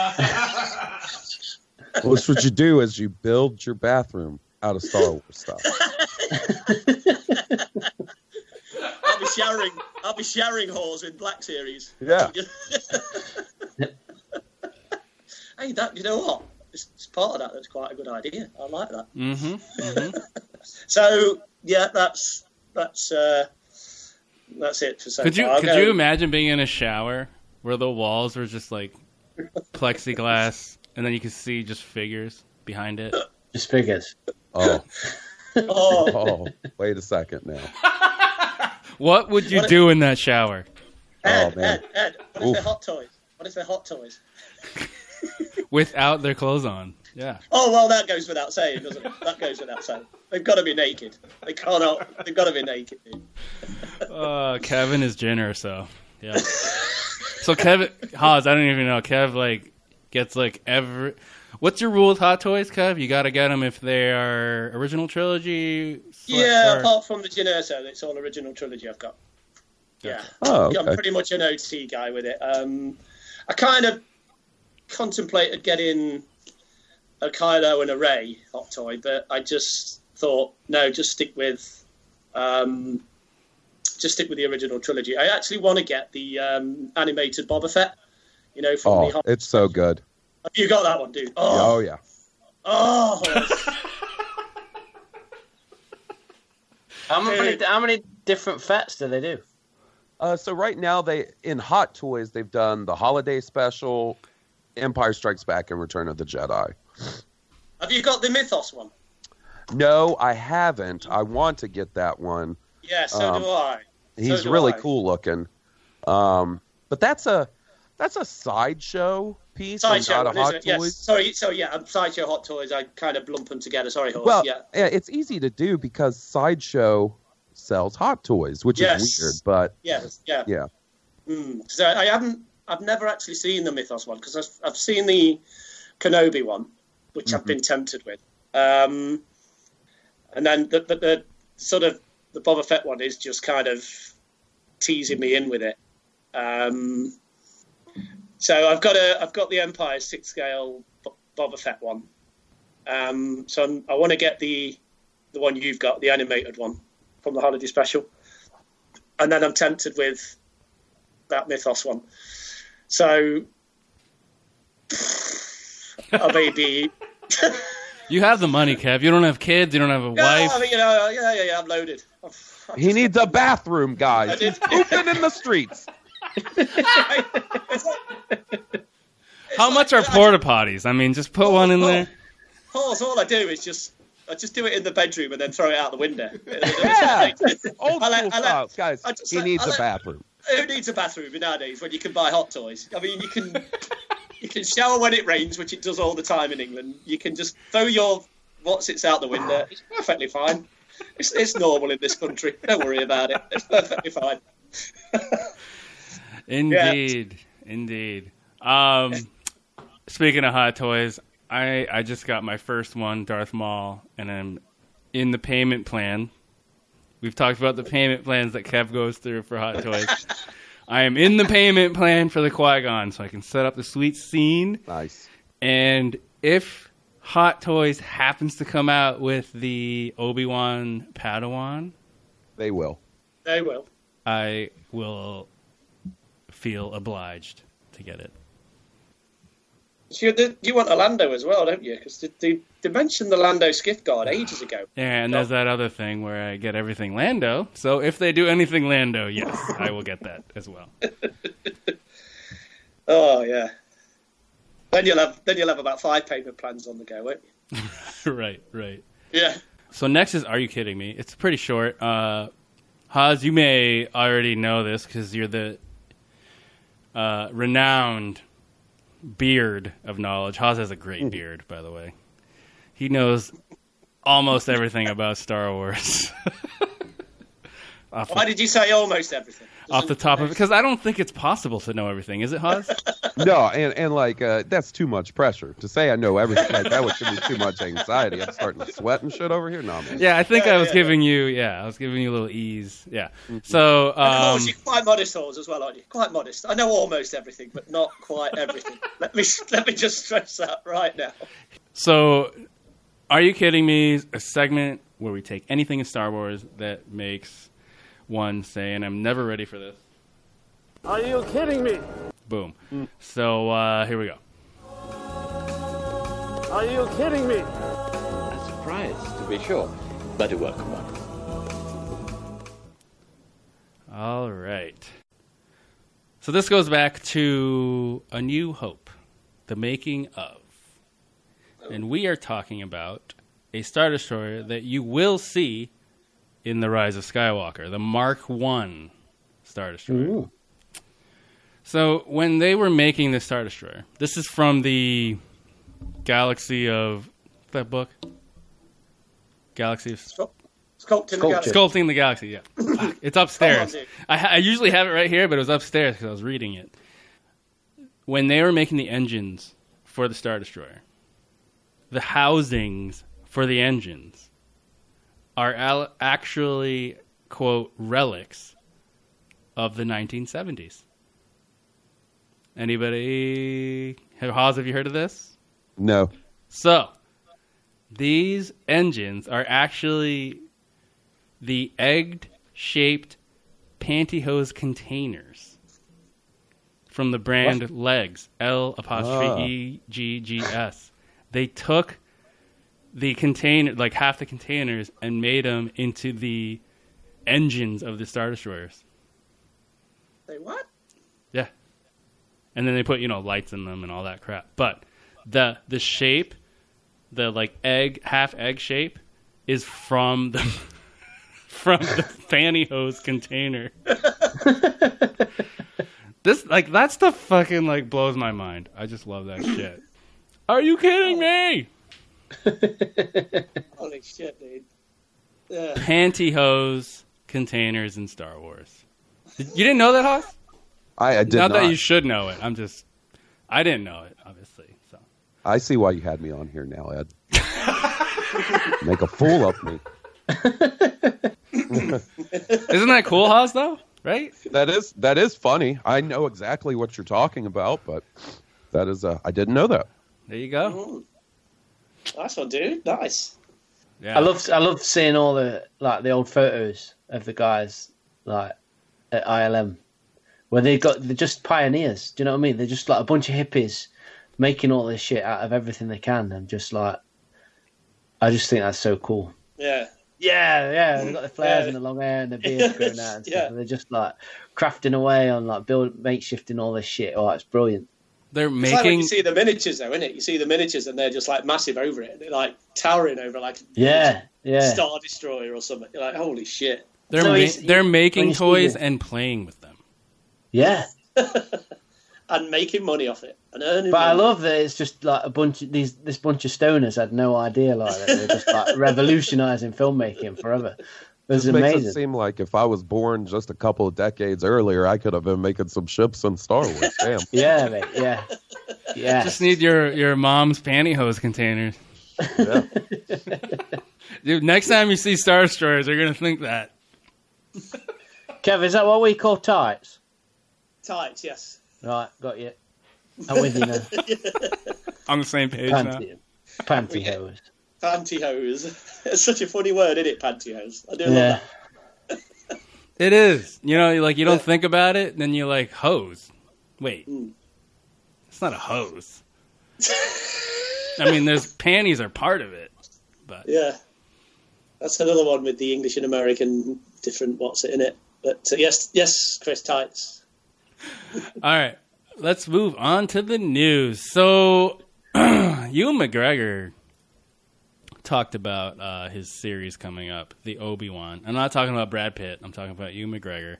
Well, that's what you do is you build your bathroom out of Star Wars stuff. I'll be showering. I'll be showering halls in Black Series. Yeah. Hey, that you know what? It's, it's part of that. That's quite a good idea. I like that. Mm-hmm. mm-hmm. So yeah, that's that's uh, that's it for so Could you far. I'll could go- you imagine being in a shower where the walls were just like plexiglass, and then you could see just figures behind it? Just figures. Oh, Oh, oh, wait a second now. What would you What- do in that shower? Ed, Oh, man. Ed, Ed. What if Oof. they're hot toys? What if they're hot toys? Without their clothes on. Yeah. Oh well, that goes without saying, doesn't it? That goes without saying. They've got to be naked. They can't. They've got to be naked. Dude. Uh, Kevin is Jenner, so yeah. So Kevin, Haas, I don't even know. Kev like gets like every. What's your rule with Hot Toys, Kev? You got to get them if they are original trilogy. Yeah, or- apart from the Generto, it's all original trilogy I've got. Yeah. Oh, I'm okay. pretty much an O T guy with it. Um, I kind of contemplated getting a Kylo and a Rey Hot Toy, but I just thought, no, just stick with, um, just stick with the original trilogy. I actually want to get the um, animated Boba Fett. You know, from the Oh, Hot. it's so good. Have you got that one, dude? Oh, Oh, yeah. oh. How many, how many different fets do they do? Uh, so right now, they in Hot Toys, they've done the Holiday Special, Empire Strikes Back, and Return of the Jedi. Have you got the Mythos one? No, I haven't. I want to get that one. Yeah, so Um, do I. He's do really I. cool looking. Um, but that's a that's a sideshow piece, and Sideshow, not a one, Hot isn't it? Toys. Yes. Sorry, so yeah, um, Sideshow Hot Toys, I kind of lump them together. Sorry, Horse. Well, yeah. yeah, it's easy to do because Sideshow sells Hot Toys, which Yes. is weird, but Yes, yeah. yeah. Mm. So I haven't, I've never actually seen the Mythos one because I've, I've seen the Kenobi one, which I've Mhm. been tempted with. Um, and then the, the, the sort of the Boba Fett one is just kind of teasing me in with it. Um, so I've got a, I've got the Empire six scale Bo- Boba Fett one. Um, so I'm, I want to get the, the one you've got, the animated one from the holiday special, and then I'm tempted with that Mythos one. So I may be. You have the money, Kev. You don't have kids. You don't have a Yeah, wife. I mean, you know, yeah, yeah, yeah. I'm loaded. I've, I've He just- needs a bathroom, I guys. did. He's pooping in the streets. It's like- How it's much like- are I porta potties? I mean, just put one in oh, there. Horse, all I do is just I just do it in the bedroom and then throw it out the window. Yeah, old I let- school I let- style, guys. I just He let- needs I a let- bathroom. who needs a bathroom nowadays when you can buy hot toys? I mean, you can you can shower when it rains, which it does all the time in England. You can just throw your what's it's out the window. It's perfectly fine. It's, it's normal in this country. Don't worry about it. It's perfectly fine. Indeed, yeah. Indeed. Um, speaking of hot toys, I, I just got my first one, Darth Maul, and I'm in the payment plan. We've talked about the payment plans that Kev goes through for hot toys. I am in the payment plan for the Qui-Gon, so I can set up the sweet scene. Nice. And if Hot Toys happens to come out with the Obi-Wan Padawan, they will. They will. I will feel obliged to get it. You, you want a Lando as well, don't you? Because they, they, they mentioned the Lando Skiff Guard ages ago. Yeah, and there's that other thing where I get everything Lando. So if they do anything Lando, yes, I will get that as well. Oh yeah. Then you'll have then you'll have about five payment plans on the go, won't you? Right, right. Yeah. So next is Are You Kidding Me? It's pretty short. Uh, Haas, you may already know this because you're the uh, renowned beard of knowledge. Haas has a great beard, by the way. He knows almost everything about Star Wars. Why the, did you say almost everything? Off the top of it, because I don't think it's possible to know everything. Is it, Haas? No, and, and like, uh, that's too much pressure. To say I know everything, like, that would give me too much anxiety. I'm starting to sweat and shit over here. No, man. Yeah, I think yeah, I was yeah, giving yeah. you, yeah, I was giving you a little ease. Yeah. Mm-hmm. So, um, of course, you're quite modest, Halls, as well, aren't you? Quite modest. I know almost everything, but not quite everything. let me let me just stress that right now. So, Are You Kidding Me? A segment where we take anything in Star Wars that makes one say, and I'm never ready for this. Are you kidding me? Boom. Mm. So, uh, here we go. Are you kidding me? A surprise, to be sure. But a welcome one. All right. So this goes back to A New Hope, the making of. And we are talking about a Star Destroyer that you will see in The Rise of Skywalker, the Mark one Star Destroyer. Ooh. So when they were making the Star Destroyer, this is from the Galaxy of that book, Galaxy of Sculpting, Sculpting the Galaxy. Sculpting the Galaxy. Yeah, it's upstairs. On, I, I usually have it right here, but it was upstairs because I was reading it. When they were making the engines for the Star Destroyer, the housings for the engines are al- actually, quote, relics of the nineteen seventies. Anybody? Haas, have you heard of this? No. So, these engines are actually the egg-shaped pantyhose containers from the brand what? Legs, L apostrophe E G G S. They took the container, like half the containers, and made them into the engines of the Star Destroyers. They what? Yeah. And then they put, you know, lights in them and all that crap. But the the shape, the like egg, half egg shape, is from the from the pantyhose container. This like that stuff fucking like blows my mind. I just love that shit. Are you kidding me? Holy shit, dude. Yeah. Pantyhose containers in Star Wars. You didn't know that, Haas? I, I did not. Not that you should know it. I'm just... I didn't know it, obviously. So I see why you had me on here now, Ed. Make a fool of me. Isn't that cool, Haas, though? Right? That is that is funny. I know exactly what you're talking about, but that is... Uh, I didn't know that. There you go. Ooh. Nice one, dude. Nice. Yeah. I love I love seeing all the like the old photos of the guys like at I L M where they got they're just pioneers. Do you know what I mean? They're just like a bunch of hippies making all this shit out of everything they can, and just like I just think that's so cool. Yeah. Yeah, yeah. They've got the flares yeah. and the long hair and the beards growing out and stuff. Yeah. And they're just like crafting away on like build makeshifting all this shit. Oh, it's brilliant. They're it's making. Like when you see the miniatures, though, isn't it? You see the miniatures, and they're just like massive over it. They're like towering over like yeah, yeah, Star Destroyer or something. You're like, holy shit! They're so ma- they're making toys the... and playing with them. Yeah. And making money off it and earning. But money. I love that it's just like a bunch of these. This bunch of stoners had no idea like that. They're just like revolutionising filmmaking forever. It was This amazing. makes it seem like if I was born just a couple of decades earlier, I could have been making some ships in Star Wars. Damn. Yeah, mate. Yeah. Yeah. Just need your, your mom's pantyhose containers. Yeah. Dude, next time you see Star Destroyers, you're going to think that. Kev, is that what we call tights? Tights, yes. Right, got you. I'm with you now. On the same page now. Panty, pantyhose. Pantyhose. It's such a funny word, isn't it? Pantyhose. I do love Yeah. that. It is. You know, like you don't think about it, then you're like, hose. Wait. Mm. It's not a hose. I mean, there's panties are part of it. But Yeah. That's another one with the English and American different what's it in it. But uh, yes, yes, Chris, tights. all right, let's move on to the news. So, Ewan McGregor talked about uh, his series coming up, the Obi-Wan. I'm not talking about Brad Pitt. I'm talking about Ewan McGregor.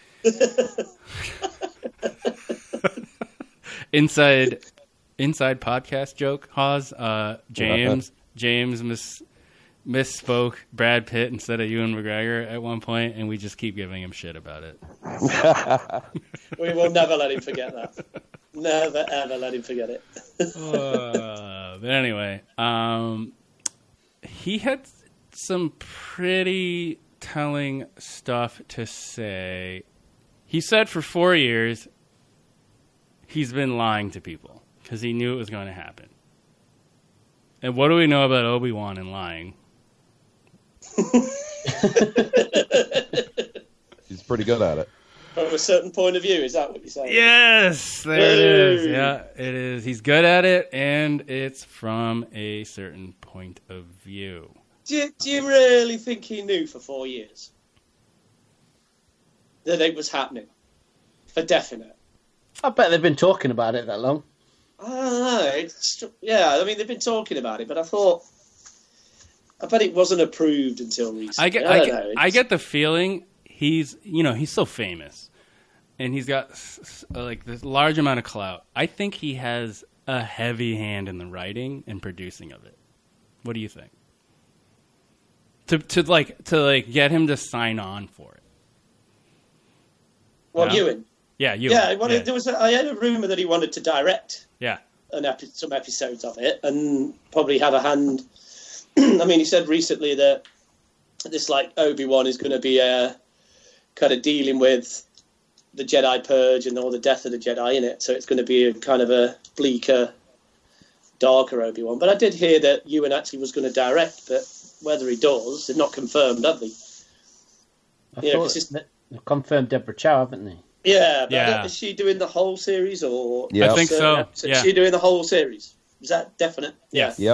inside, inside podcast joke, Hawes. Uh, James, James miss, misspoke Brad Pitt instead of Ewan McGregor at one point, and we just keep giving him shit about it. We will never let him forget that. Never, ever let him forget it. uh, but anyway, um, he had some pretty telling stuff to say. He said for four years he's been lying to people because he knew it was going to happen. And what do we know about Obi-Wan and lying? He's pretty good at it. From a certain point of view, is that what you're saying? Yes, there it is. Hey. Yeah, it is. He's good at it, and it's from a certain point of view. Do you, do you really think he knew for four years that it was happening? For definite? I bet they've been talking about it that long. I don't know. It's, yeah, I mean, they've been talking about it, but I thought... I bet it wasn't approved until recently. I get, I, I don't get, know. I get the feeling he's, you know, he's so famous, and he's got s- like this large amount of clout. I think he has a heavy hand in the writing and producing of it. What do you think? To to like to like get him to sign on for it. Well, No? Ewan. Yeah, you. Yeah, well, there was. A, I had a rumor that he wanted to direct Yeah. an epi- some episodes of it and probably have a hand. I mean, he said recently that this like Obi-Wan is going to be uh, kind of dealing with the Jedi Purge and all the death of the Jedi in it, so it's going to be a kind of a bleaker, darker Obi-Wan. But I did hear that Ewan actually was going to direct, but whether he does, they've not confirmed, have they? I Yeah, thought 'cause it's- they've confirmed Deborah Chow, haven't they? Yeah, but I Yeah. don't- is she doing the whole series or? Yeah. I think so. Is Yeah. she doing the whole series? Is that definite? Yes. Yep.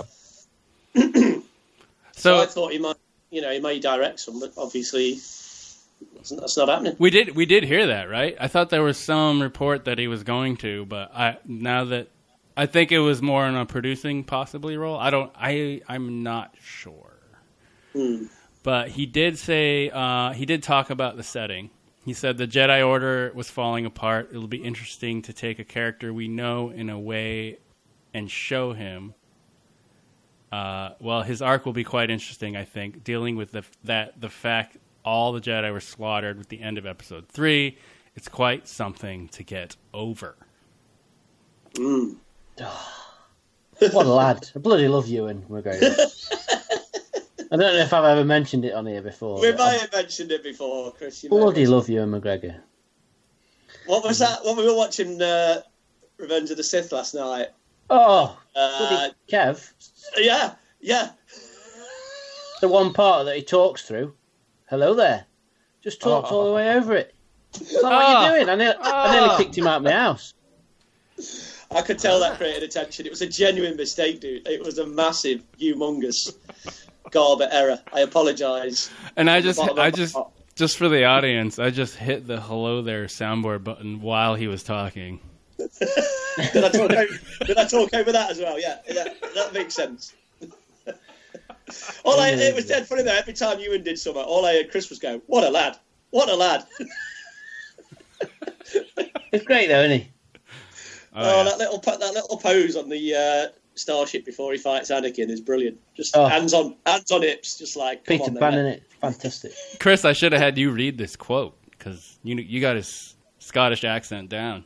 So, So I thought he might, you know, he may direct some, but obviously that's, that's not happening. we did we did hear that, right? I thought there was some report that he was going to, but I now that I think it was more in a producing possibly role. I don't. I I'm not sure. Hmm. But he did say uh, he did talk about the setting. He said the Jedi Order was falling apart. It'll be interesting to take a character we know in a way and show him. Uh, well, his arc will be quite interesting, I think, dealing with the that the fact all the Jedi were slaughtered with the end of Episode Three. It's quite something to get over. Mm. What a lad. I bloody love Ewan McGregor. I don't know if I've ever mentioned it on here before. We but might I have mentioned it before, Chris. You may bloody have. love Ewan McGregor. What was that? When we were watching uh, Revenge of the Sith last night? Oh, Uh, bloody Kev. yeah, yeah. The one part that he talks through. Hello there. Just talked all the way over it. It's like, what are you doing? I, ne- I nearly Oh. kicked him out of my house. I could tell that created attention. It was a genuine mistake, dude. It was a massive, humongous Garber error. I apologise. And I just, Bottom of I my just, heart. just for the audience, I just hit the hello there soundboard button while he was talking. Did I talk over, did I talk over that as well? Yeah, yeah, that makes sense. All I, it was dead funny though. Every time Ewan did something, all I heard Chris was go, "What a lad! What a lad!" It's great though, isn't he? Oh, Oh, yeah. that little po- that little pose on the uh, starship before he fights Anakin is brilliant. Just Oh. hands on hands on hips, just like come Peter on, then, Pan in mate. it. Fantastic. Chris, I should have had you read this quote because you you got his Scottish accent down.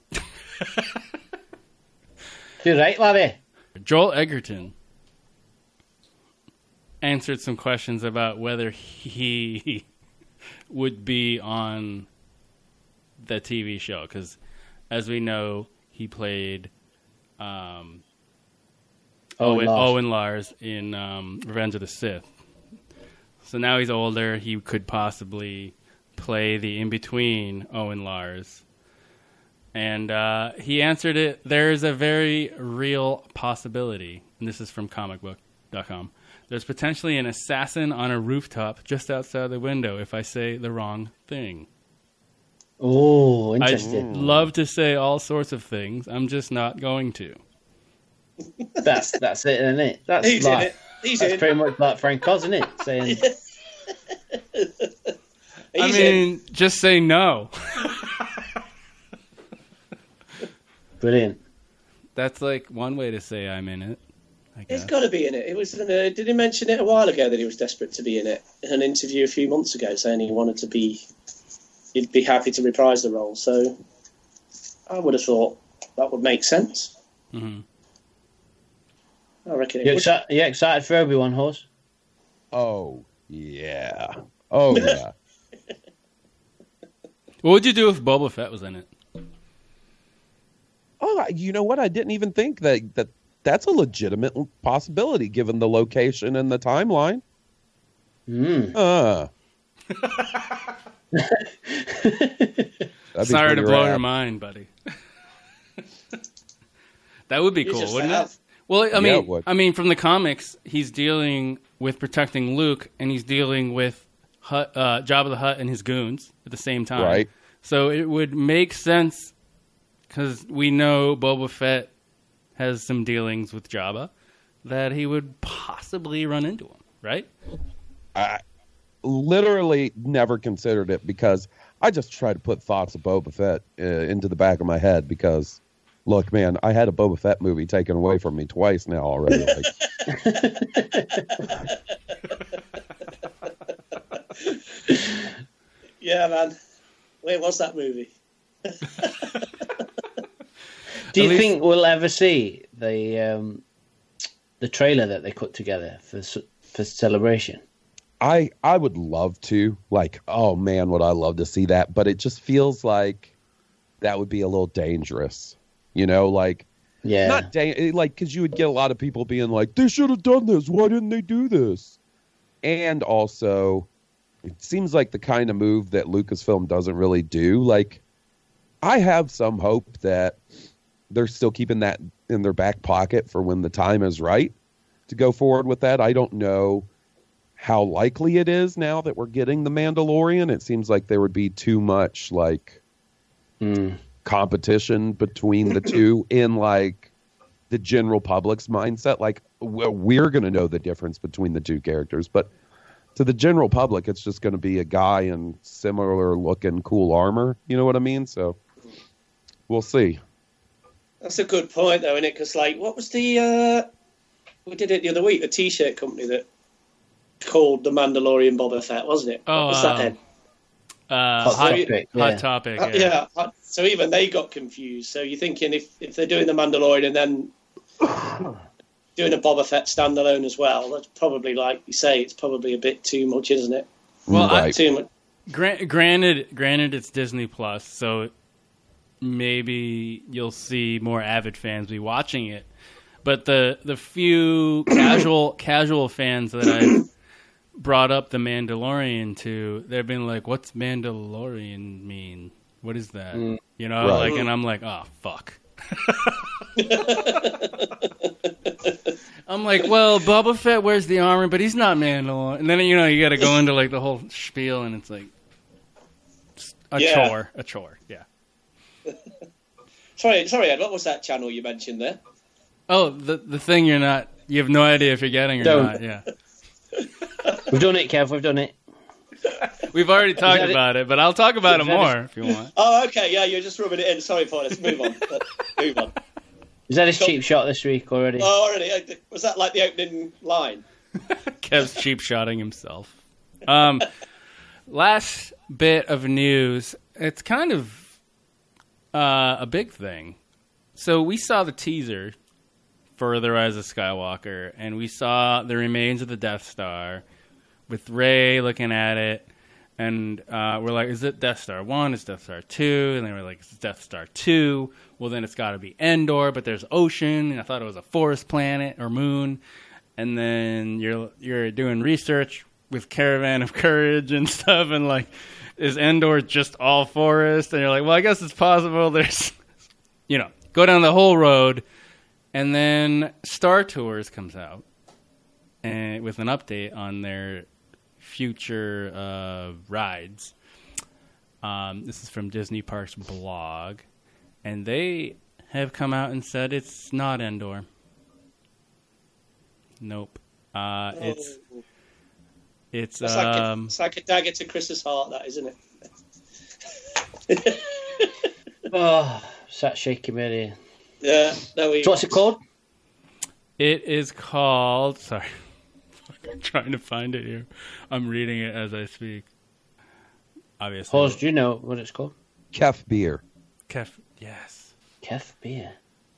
Do right, laddie. Joel Edgerton answered some questions about whether he would be on the T V show because, as we know, he played um, Owen Owen, Lars. Owen Lars in um, Revenge of the Sith. So now he's older. He could possibly play the in-between Owen Lars. And uh, he answered it, there's a very real possibility, and this is from comic book dot com. There's potentially an assassin on a rooftop just outside the window if I say the wrong thing. Oh, I'd interesting. love to say all sorts of things. I'm just not going to. That's that's it, isn't it? That's He's in like it. He's that's in. pretty much like Frank Oz, isn't it? Saying I He's mean, in. just say no. brilliant. That's like one way to say I'm in it, I He's guess. got to be in it. It was. In a, did he mention it a while ago that he was desperate to be in it in an interview a few months ago, saying he wanted to be, he'd be happy to reprise the role. So I would have thought that would make sense. Mm-hmm. I reckon it You would. excited, you excited for Obi-Wan, Horse? Oh yeah. Oh yeah. What would you do if Boba Fett was in it? Oh, you know what? I didn't even think that that that's a legitimate possibility given the location and the timeline. Mm. Uh. That'd be Sorry to pretty blow rad. your mind, buddy. That would be You cool, just wouldn't have. it? Well, I Yeah, mean, it would. I mean, from the comics, he's dealing with protecting Luke, and he's dealing with Hut, uh, Jabba the Hutt and his goons at the same time. Right. So it would make sense because we know Boba Fett has some dealings with Jabba that he would possibly run into him, right? I literally never considered it because I just try to put thoughts of Boba Fett uh, into the back of my head because, look, man, I had a Boba Fett movie taken away from me twice now already. Like, Yeah, man. Where was that movie? Do you least- think we'll ever see the um, the trailer that they put together for s- for Celebration? I I would love to. Like, oh man, would I love to see that? But it just feels like that would be a little dangerous. You know, like Yeah. not da- like because you would get a lot of people being like, they should have done this. Why didn't they do this? And also, it seems like the kind of move that Lucasfilm doesn't really do. Like, I have some hope that they're still keeping that in their back pocket for when the time is right to go forward with that. I don't know how likely it is now that we're getting the Mandalorian. It seems like there would be too much like Mm. competition between the two in like the general public's mindset. Like, well, we're going to know the difference between the two characters, but to the general public, it's just going to be a guy in similar looking cool armor. You know what I mean? So we'll see. That's a good point, though, isn't it? Because, like, what was the... Uh, we did it the other week, the T-shirt company that called the Mandalorian Boba Fett, wasn't it? Oh, what was that um, then? Uh, Hot hot, topic, hot yeah. topic. Uh, Yeah. yeah. uh, So even they got confused. So you're thinking if, if they're doing the Mandalorian and then doing a Boba Fett standalone as well, that's probably, like you say, it's probably a bit too much, isn't it? Well, I- Right. Too much. Gran- granted, granted, it's Disney Plus, so maybe you'll see more avid fans be watching it. But the the few casual casual fans that I've brought up the Mandalorian to, they've been like, "What's Mandalorian mean? What is that?" Mm. You know, Right. like, and I'm like, "Oh fuck." I'm like, well, Boba Fett wears the armor, but he's not Mandalorian. And then, you know, you got to go into like the whole spiel, and it's like a Yeah. chore, a chore, yeah. Sorry, sorry, Ed, what was that channel you mentioned there? Oh, the the thing you're not, you have no idea if you're getting or Don't. not, yeah. We've done it, Kev. We've done it. We've already talked that it? about it, but I'll talk about it Is that more it? if you want. Oh, okay. Yeah, you're just rubbing it in. Sorry for this. Move on. Move on. Is that his cheap shot this week already? Oh, already. Was that like the opening line? Kev's cheap shotting himself. Um, last bit of news. It's kind of uh, a big thing. So we saw the teaser for The Rise of Skywalker, and we saw the remains of the Death Star with Rey looking at it, and uh, we're like, is it Death Star one? Is Death Star two? And then we're like, it's Death Star two. Well, then it's got to be Endor, but there's ocean, and I thought it was a forest planet or moon. And then you're you're doing research with Caravan of Courage and stuff, and like, is Endor just all forest? And you're like, well, I guess it's possible. There's, you know, go down the whole road, and then Star Tours comes out and with an update on their future uh, rides. Um, this is from Disney Parks blog, and they have come out and said it's not Endor. Nope. Uh, Oh. It's it's It's like, a, um it's like a dagger to Chris's heart, that, isn't it? Oh, sat shaking me here. Yeah. No, we, So what's it called? it is called. Sorry, I'm trying to find it here. I'm reading it as I speak. Obviously, Hawes, do you know what it's called? Kef beer. Kef. Yes. Kef beer.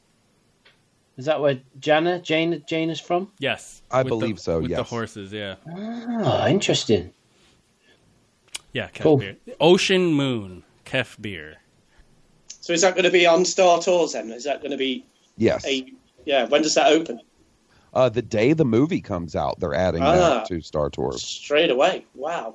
Is that where Jana, Jane, Jane is from? Yes. I With believe the, so, With the yes. horses, yeah. Oh, interesting. Yeah, Kef Cool. beer. Ocean Moon, Kef beer. So is that going to be on Star Tours then? Is that going to be Yes. a... Yeah, when does that open? Uh, the day the movie comes out, they're adding Ah. that to Star Tours. Straight away. Wow.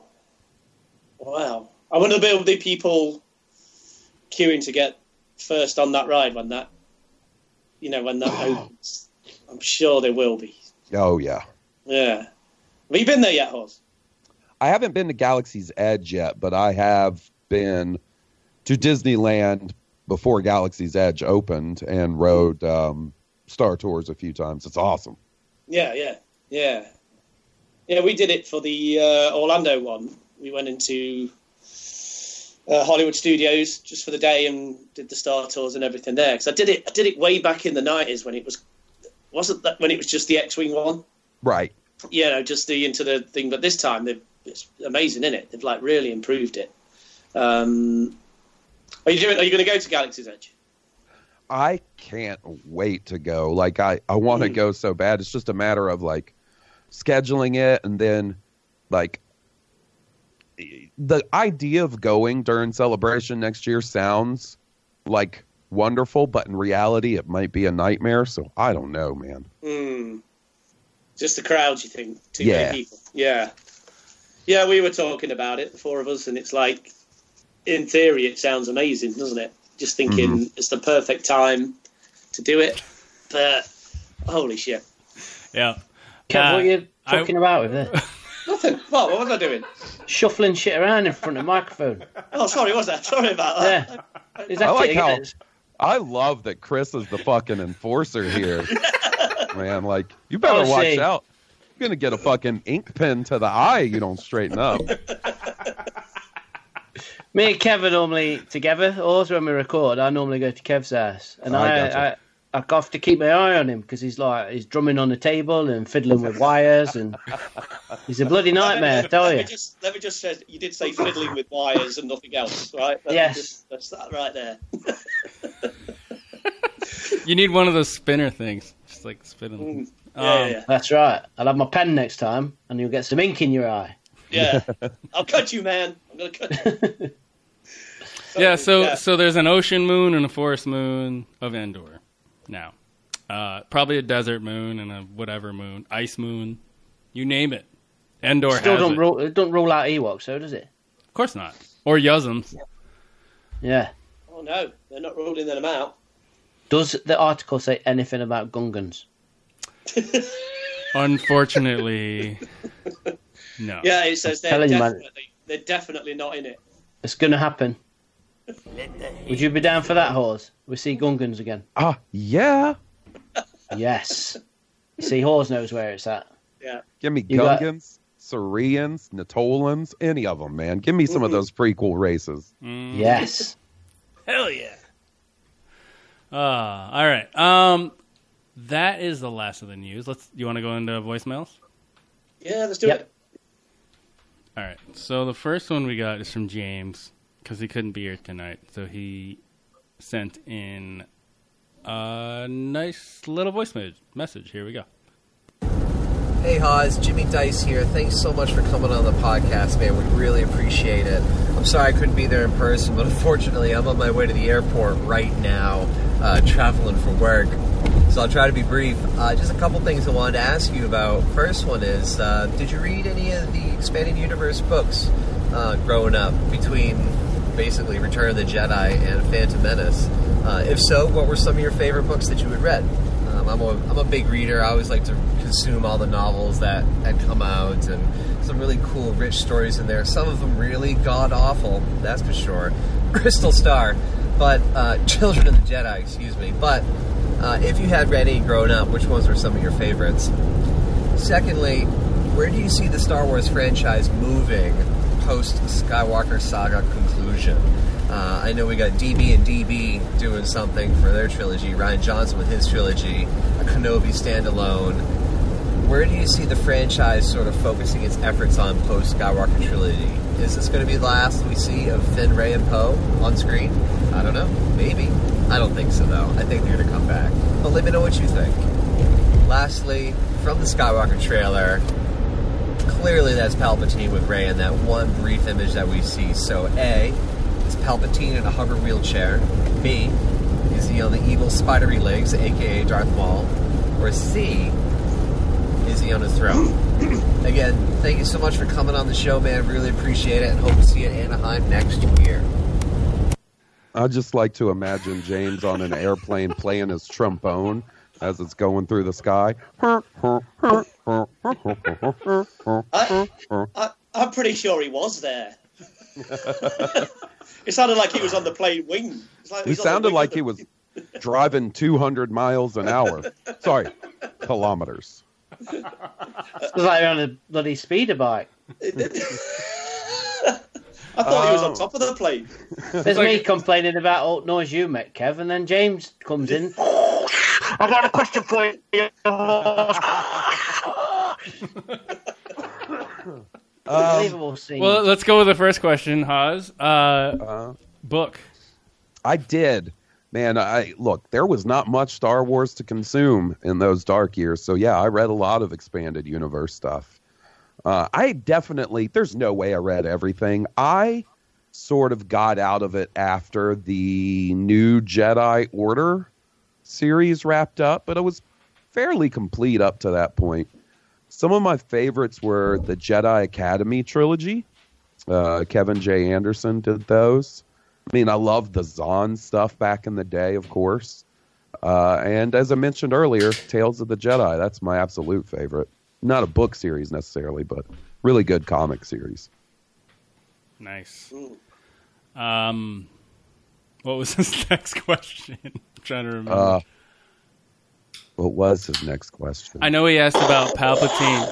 Wow. I wonder if there'll be people queuing to get first on that ride when that, you know, when that opens. I'm sure there will be. Oh, yeah. Yeah. Have you been there yet, Hawes? I haven't been to Galaxy's Edge yet, but I have been to Disneyland before Galaxy's Edge opened and rode um, Star Tours a few times. It's awesome. Yeah, yeah, yeah. Yeah, we did it for the uh, Orlando one. We went into uh, Hollywood Studios just for the day and did the Star Tours and everything there. Because I did it, I did it way back in the nineties when it was, wasn't that when it was just the X-wing one? Right. You know, just the into the thing. But this time, they've, it's amazing, isn't it? They've like really improved it. Um, are you doing? Are you going to go to Galaxy's Edge? I can't wait to go. Like, I, I want to Mm. go so bad. It's just a matter of, like, scheduling it and then, like, the idea of going during Celebration next year sounds, like, wonderful, but in reality, it might be a nightmare. So, I don't know, man. Mm. Just the crowds, you think? Too Yeah. many people. Yeah. Yeah, we were talking about it, the four of us, and it's like, in theory, it sounds amazing, doesn't it? Just thinking Mm-hmm. it's the perfect time to do it. But, holy shit. Yeah. Kev, Uh, what are you I- talking about with it? Nothing. What? What was I doing? Shuffling shit around in front of the microphone. Oh, sorry, was that? Sorry about that. Yeah. Is that I like it how again? I love that Chris is the fucking enforcer here. Man, like, you better Honestly. watch out. You're going to get a fucking ink pen to the eye. You don't straighten up. Me and Kev are normally together. Also, when we record, I normally go to Kev's house, and I I, gotcha. I, I have to keep my eye on him because he's like he's drumming on the table and fiddling with wires, and he's a bloody nightmare. I tell let you. Me just, let me just say, you did say fiddling with wires and nothing else, right? Let me Yes. just- that's that right there. You need one of those spinner things. Just like spinning. Yeah, Um, yeah, That's right. I'll have my pen next time, and you'll get some ink in your eye. yeah. I'll cut you, man. I'm gonna cut you. Yeah, so yeah. so there's an ocean moon and a forest moon of Endor. Now, uh, probably a desert moon and a whatever moon, ice moon, you name it. Endor Still has don't it. rule, it don't rule out Ewoks, though, does it? Of course not. Or Yuzums. Yeah. Oh no, they're not ruling them out. Does the article say anything about Gungans? Unfortunately, no. Yeah, it says they're Telling you, man. definitely they're definitely not in it. It's going to happen. Would you be down for that, Hawes? We see Gungans again. Ah, yeah. Yes. See, Hawes knows where it's at. Yeah. Give me You got- Gungans. Saurians, Natolans, any of them, man. Give me some of those prequel races. Mm. Yes. Hell yeah. Uh, all right. Um, that is the last of the news. Let's. You want to go into voicemails? Yeah, let's do Yep. it. All right. So the first one we got is from James because he couldn't be here tonight. So he sent in a nice little voice me- message. Here we go. Hey Haas, Jimmy Dice here. Thanks so much for coming on the podcast, man. We really appreciate it. I'm sorry I couldn't be there in person, but unfortunately I'm on my way to the airport right now, uh, traveling for work. So I'll try to be brief. Uh, just a couple things I wanted to ask you about. First one is, uh, did you read any of the Expanded Universe books uh, growing up between basically Return of the Jedi and Phantom Menace? Uh, if so, what were some of your favorite books that you had read? Um, I'm, a, I'm a big reader. I always like to consume all the novels that had come out, and some really cool, rich stories in there. Some of them really god-awful, that's for sure. Crystal Star, but uh, Children of the Jedi, excuse me. But uh, if you had read any growing up, which ones were some of your favorites? Secondly, where do you see the Star Wars franchise moving post-Skywalker Saga conclusion? Uh, I know we got D B and D B doing something for their trilogy, Rian Johnson with his trilogy, a Kenobi standalone. Where do you see the franchise sort of focusing its efforts on post-Skywalker trilogy? Is this going to be the last we see of Finn, Rey, and Poe on screen? I don't know. Maybe. I don't think so, though. I think they're going to come back. But let me know what you think. Lastly, from the Skywalker trailer, clearly that's Palpatine with Rey in that one brief image that we see. So, A, is Palpatine in a hover wheelchair? B, is he on the evil spidery legs, aka Darth Maul? Or C, is he on his throne? Again, thank you so much for coming on the show, man. Really appreciate it, and hope to see you at Anaheim next year. I'd just like to imagine James on an airplane playing his trombone as it's going through the sky. I, I, I'm pretty sure he was there. It sounded like he was on the plane wing. Like He he's on the sounded wing like of the- he was driving two hundred miles an hour. Sorry, kilometers. It's like you're on a bloody speeder bike. I thought he was on Oh. top of the plane. There's me complaining about all the noise you make, Kev, and then James comes in. I got a question for you. Unbelievable scene. Well, let's go with the first question, Haas. Uh, Uh, book. I did. Man, I look, there was not much Star Wars to consume in those dark years. So yeah, I read a lot of expanded universe stuff. Uh, I definitely, there's no way I read everything. I sort of got out of it after the new Jedi Order series wrapped up, but it was fairly complete up to that point. Some of my favorites were the Jedi Academy trilogy. Uh, Kevin J. Anderson did those. I mean, I loved the Zahn stuff back in the day, of course. Uh, and as I mentioned earlier, Tales of the Jedi, that's my absolute favorite. Not a book series necessarily, but really good comic series. Nice. Um, what was his next question? I'm trying to remember. Uh, what was his next question? I know he asked about Palpatine.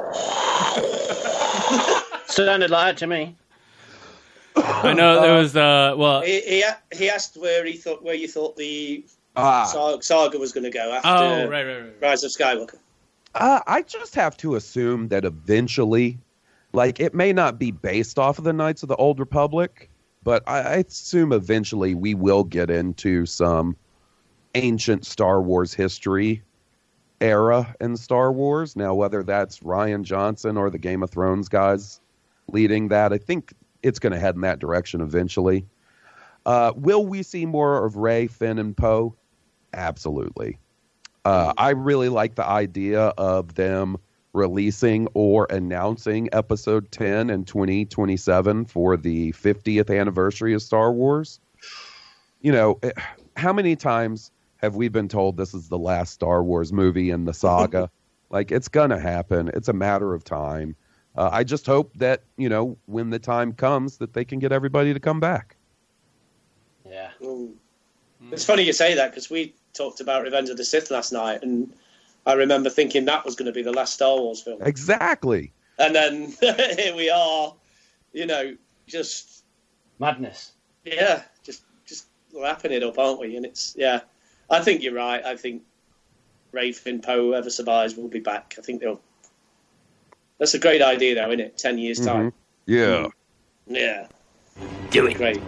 Sounded like that to me. I know there was uh well He, he he asked where he thought where you thought the Ah. saga, saga was going to go after oh right right right. Rise of Skywalker. Uh, I just have to assume that eventually, like, it may not be based off of the Knights of the Old Republic, but I, I assume eventually we will get into some ancient Star Wars history era in Star Wars. Now, whether that's Rian Johnson or the Game of Thrones guys leading that, I think it's going to head in that direction eventually. Uh, will we see more of Rey, Finn, and Poe? Absolutely. Uh, I really like the idea of them releasing or announcing Episode ten in twenty twenty-seven for the fiftieth anniversary of Star Wars. You know, eh, how many times have we been told this is the last Star Wars movie in the saga? Like, it's going to happen. It's a matter of time. Uh, I just hope that, you know, when the time comes, that they can get everybody to come back. Yeah. Mm. It's funny you say that because we talked about Revenge of the Sith last night, and I remember thinking that was going to be the last Star Wars film. Exactly. And then here we are, you know, just madness. Yeah, just just wrapping it up, aren't we? And it's yeah, I think you're right. I think Raven, Poe, whoever survives, will be back. I think they'll. That's a great idea, though, isn't it? Ten years time. Mm-hmm. Yeah. Yeah. Do it. Great.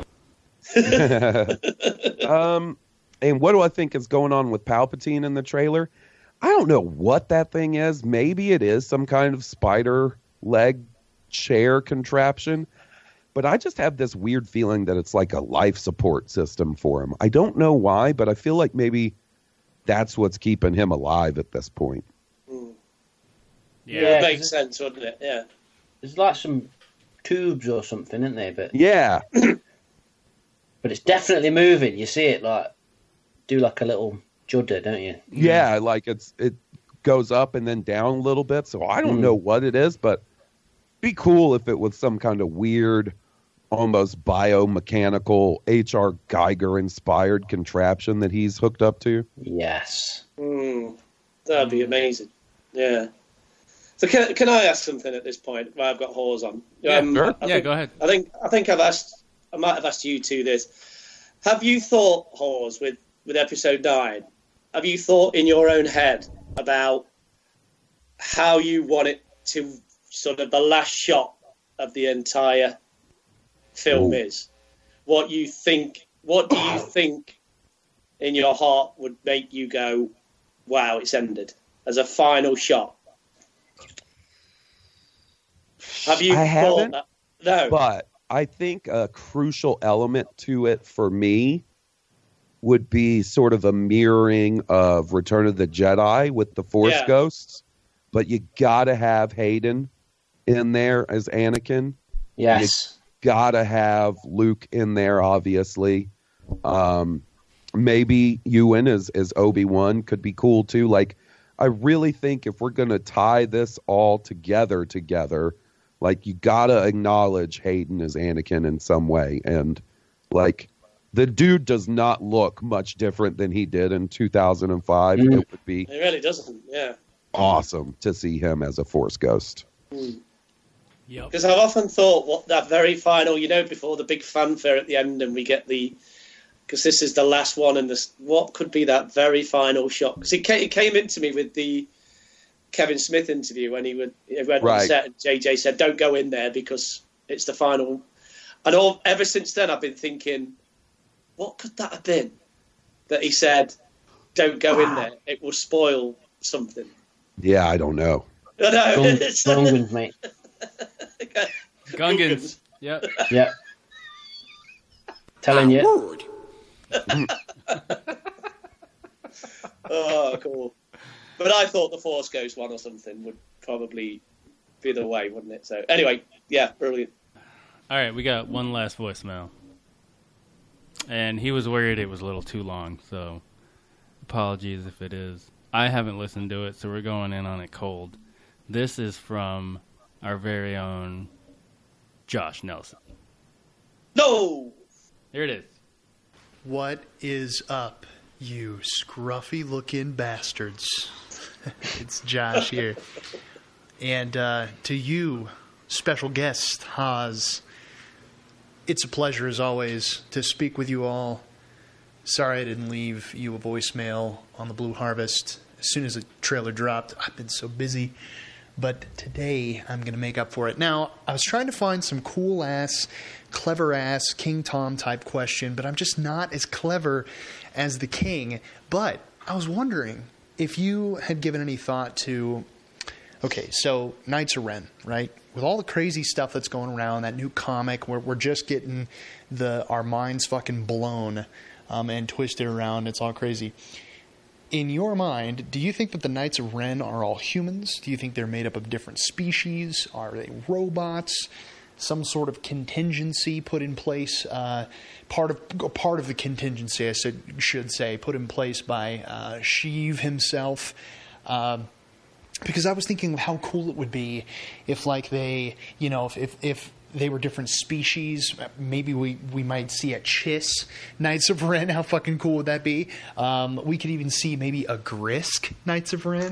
um, and what do I think is going on with Palpatine in the trailer? I don't know what that thing is. Maybe it is some kind of spider leg chair contraption, but I just have this weird feeling that it's like a life support system for him. I don't know why, but I feel like maybe that's what's keeping him alive at this point. Mm. Yeah, yeah, it makes sense, wouldn't it? Yeah. There's like some tubes or something, isn't there? But yeah. But it's definitely moving. You see it like do like a little judder, don't you? Yeah, like it's it goes up and then down a little bit. So I don't Mm. know what it is, but it'd be cool if it was some kind of weird, almost biomechanical H R Geiger inspired contraption that he's hooked up to. Yes. Mm, that'd be amazing. Yeah. So can can I ask something at this point? While I've got Hawes on. Yeah, sure. I Yeah, think, go ahead. I think I think I've asked. I might have asked you two this. Have you thought, Hawes, with with episode nine? Have you thought in your own head about how you want it to sort of the last shot of the entire film Ooh. is? What you think? What do you think in your heart would make you go, "Wow, it's ended"? As a final shot. Have you I thought haven't, that? No. But I think a crucial element to it for me would be sort of a mirroring of Return of the Jedi with the Force Yeah. ghosts. But you gotta have Hayden in there as Anakin. Yes. You gotta have Luke in there, obviously. Um, maybe Ewan as, as Obi-Wan could be cool too. Like, I really think if we're gonna tie this all together together, like, you gotta acknowledge Hayden as Anakin in some way. And, like, the dude does not look much different than he did in two thousand five. Mm. It would be It really doesn't, yeah. awesome to see him as a Force ghost. Yep. Because I've often thought what that very final, you know, before the big fanfare at the end and we get the, because this is the last one, and this, what could be that very final shot? Because it, it came into me with the Kevin Smith interview when he would he went on Right. set and J J said, "Don't go in there because it's the final." And all ever since then, I've been thinking, what could that have been? That he said, "Don't go in there; it will spoil something." Yeah, I don't know. I know. Gung- It's- Gungans, mate. Gungans. Yep. Yep. Telling you. Oh, cool. But I thought the Force Ghost one or something would probably be the way, wouldn't it? So anyway, yeah, brilliant. All right, we got one last voicemail. And he was worried it was a little too long, so apologies if it is. I haven't listened to it, so we're going in on it cold. This is from our very own Josh Nelson. No! Here it is. What is up, you scruffy-looking bastards? It's Josh here. And uh, to you, special guest, Haas, it's a pleasure, as always, to speak with you all. Sorry I didn't leave you a voicemail on the Blue Harvest as soon as the trailer dropped. I've been so busy. But today, I'm going to make up for it. Now, I was trying to find some cool-ass, clever-ass King Tom-type question, but I'm just not as clever as the King. But I was wondering if you had given any thought to... Okay, so Knights of Ren, right? With all the crazy stuff that's going around, that new comic, where we're just getting the our minds fucking blown um, and twisted around. It's all crazy. In your mind, do you think that the Knights of Ren are all humans? Do you think they're made up of different species? Are they robots? Some sort of contingency put in place? Uh, part of part of the contingency, I said, should say, put in place by uh, Sheev himself. Um, because I was thinking of how cool it would be if, like, they, you know, if if, if they were different species. Maybe we, we might see a Chiss Knights of Ren. How fucking cool would that be? Um, we could even see maybe a Grisk Knights of Ren.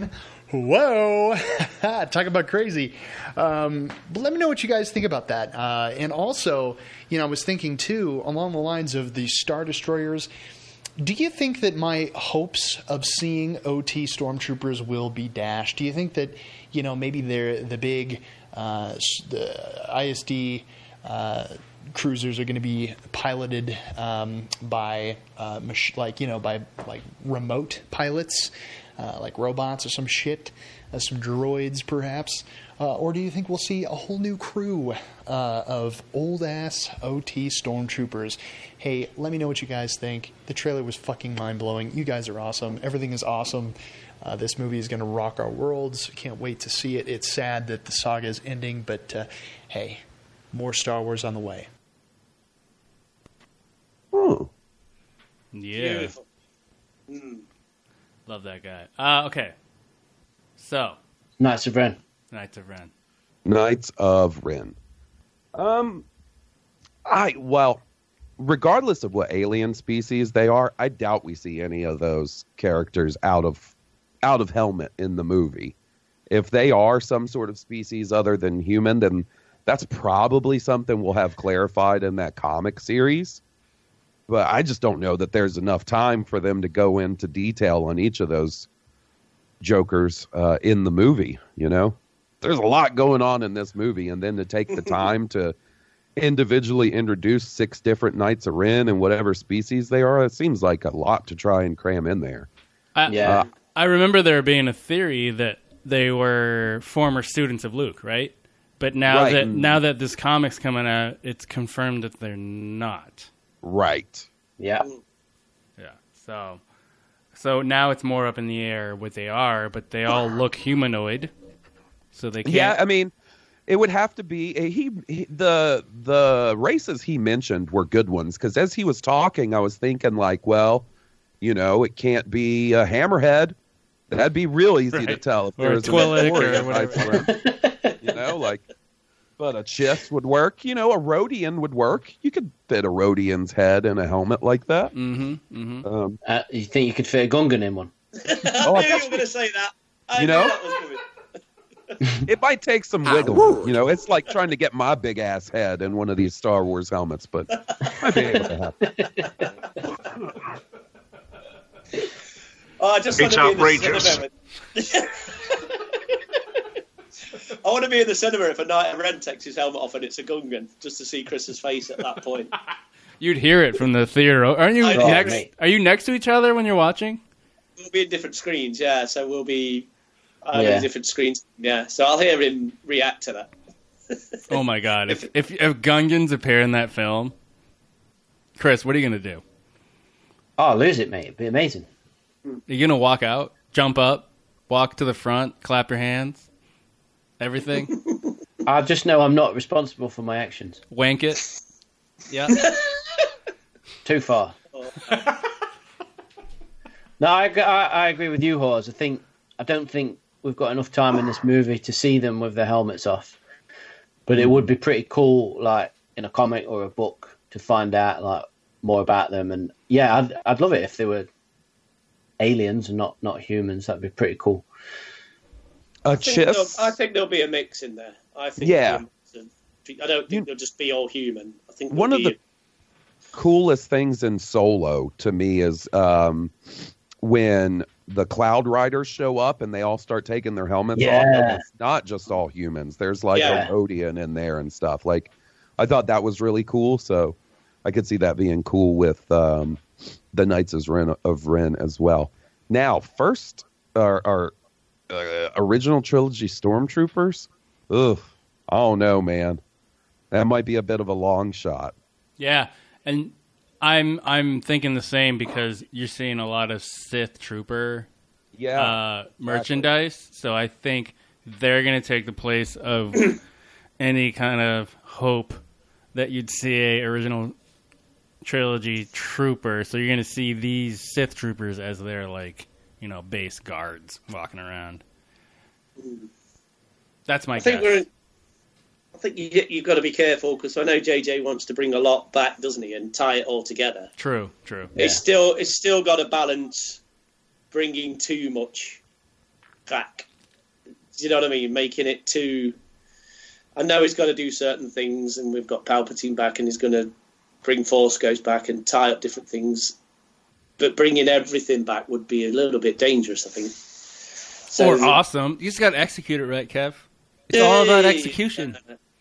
Whoa! Talk about crazy. Um, but let me know what you guys think about that. Uh, and also, you know, I was thinking too, along the lines of the Star Destroyers, do you think that my hopes of seeing O T Stormtroopers will be dashed? Do you think that, you know, maybe they're the big uh, the I S D uh, cruisers are going to be piloted um, by uh, mach- like you know by like remote pilots? Uh, like robots or some shit, uh, some droids perhaps, uh, or do you think we'll see a whole new crew uh, of old-ass O T Stormtroopers? Hey, let me know what you guys think. The trailer was fucking mind-blowing. You guys are awesome. Everything is awesome. Uh, this movie is going to rock our worlds. Can't wait to see it. It's sad that the saga is ending, but uh, hey, more Star Wars on the way. Oh. Yeah. Beautiful. Mm. Love that guy. Uh, okay. So. Knights of Ren. Knights of Ren. Knights of Ren. Um, I, well, regardless of what alien species they are, I doubt we see any of those characters out of, out of helmet in the movie. If they are some sort of species other than human, then that's probably something we'll have clarified in that comic series. But I just don't know that there's enough time for them to go into detail on each of those Jokers uh, in the movie, you know? There's a lot going on in this movie, and then to take the time to individually introduce six different Knights of Ren and whatever species they are, it seems like a lot to try and cram in there. I, Yeah. uh, I remember there being a theory that they were former students of Luke, right? But now Right. that now that this comic's coming out, it's confirmed that they're not. Right. Yeah. Yeah. So, so now it's more up in the air what they are, but they all look humanoid, so they can't. Yeah, I mean, it would have to be a, he, he. The the races he mentioned were good ones because as he was talking, I was thinking like, well, you know, it can't be a hammerhead. That'd be real easy Right. to tell if Or there a was a Twi'lek or Mandalorian whatever. right around. You know, like. But a Chiss would work. You know, a Rhodian would work. You could fit a Rhodian's head in a helmet like that. Mm-hmm. Mm-hmm. Um, Uh, you think you could fit a Gungan in one? Oh, I I knew you guess were going to say that. I You knew know? that was coming. it might take some wiggle room. You know, it's like trying to get my big ass head in one of these Star Wars helmets, but might be able to happen. Oh, I just want It's to be outrageous. in the cinema. I want to be in the cinema if a Knight of Ren takes his helmet off and it's a Gungan, just to see Chris's face at that point. You'd hear it from the theater. Aren't you I know, next? mate. Are you next to each other when you're watching? We'll be in different screens, yeah. So we'll be on Yeah. different screens, yeah. So I'll hear him react to that. Oh my god! If if, if Gungans appear in that film, Chris, what are you gonna do? Oh, I'll lose it, mate. It'd be amazing. Are you gonna walk out, jump up, walk to the front, clap your hands, everything, I just know I'm not responsible for my actions. wank it? Yeah. Too far. No, I, I, I agree with you, Hawes. I think I don't think we've got enough time in this movie to see them with their helmets off. But it would be pretty cool, like in a comic or a book, to find out like more about them. And yeah, I'd I'd love it if they were aliens and not, not humans. That'd be pretty cool. A I think, there'll, Chiss. I think there'll be a mix in there. I think. Yeah. there'll be a mix of- I don't think they'll just be all human. I think One there'll of the be coolest things in Solo to me is um, when the Cloud Riders show up and they all start taking their helmets off. Yeah. And it's not just all humans. There's like Yeah. a Rhodian in there and stuff. Like, I thought that was really cool. So I could see that being cool with um, the Knights of Ren, of Ren as well. Now, first, our, our uh, original trilogy Stormtroopers. Ugh, I don't know, man. That might be a bit of a long shot. Yeah, and I'm I'm thinking the same because you're seeing a lot of Sith Trooper Yeah, uh, merchandise, so I think they're going to take the place of any kind of hope that you'd see a original trilogy trooper. So you're going to see these Sith Troopers as their like you know base guards walking around. That's my I think guess. we're. I think you you've got to be careful because I know J J wants to bring a lot back, doesn't he, and tie it all together. True, true. It's still it's still got to balance bringing too much back. Do you know what I mean? Making it too. I know he's got to do certain things, and we've got Palpatine back, and he's going to bring Force Ghost back and tie up different things. But bringing everything back would be a little bit dangerous, I think. So, or awesome. You just got to execute it right, Kev. It's all about execution.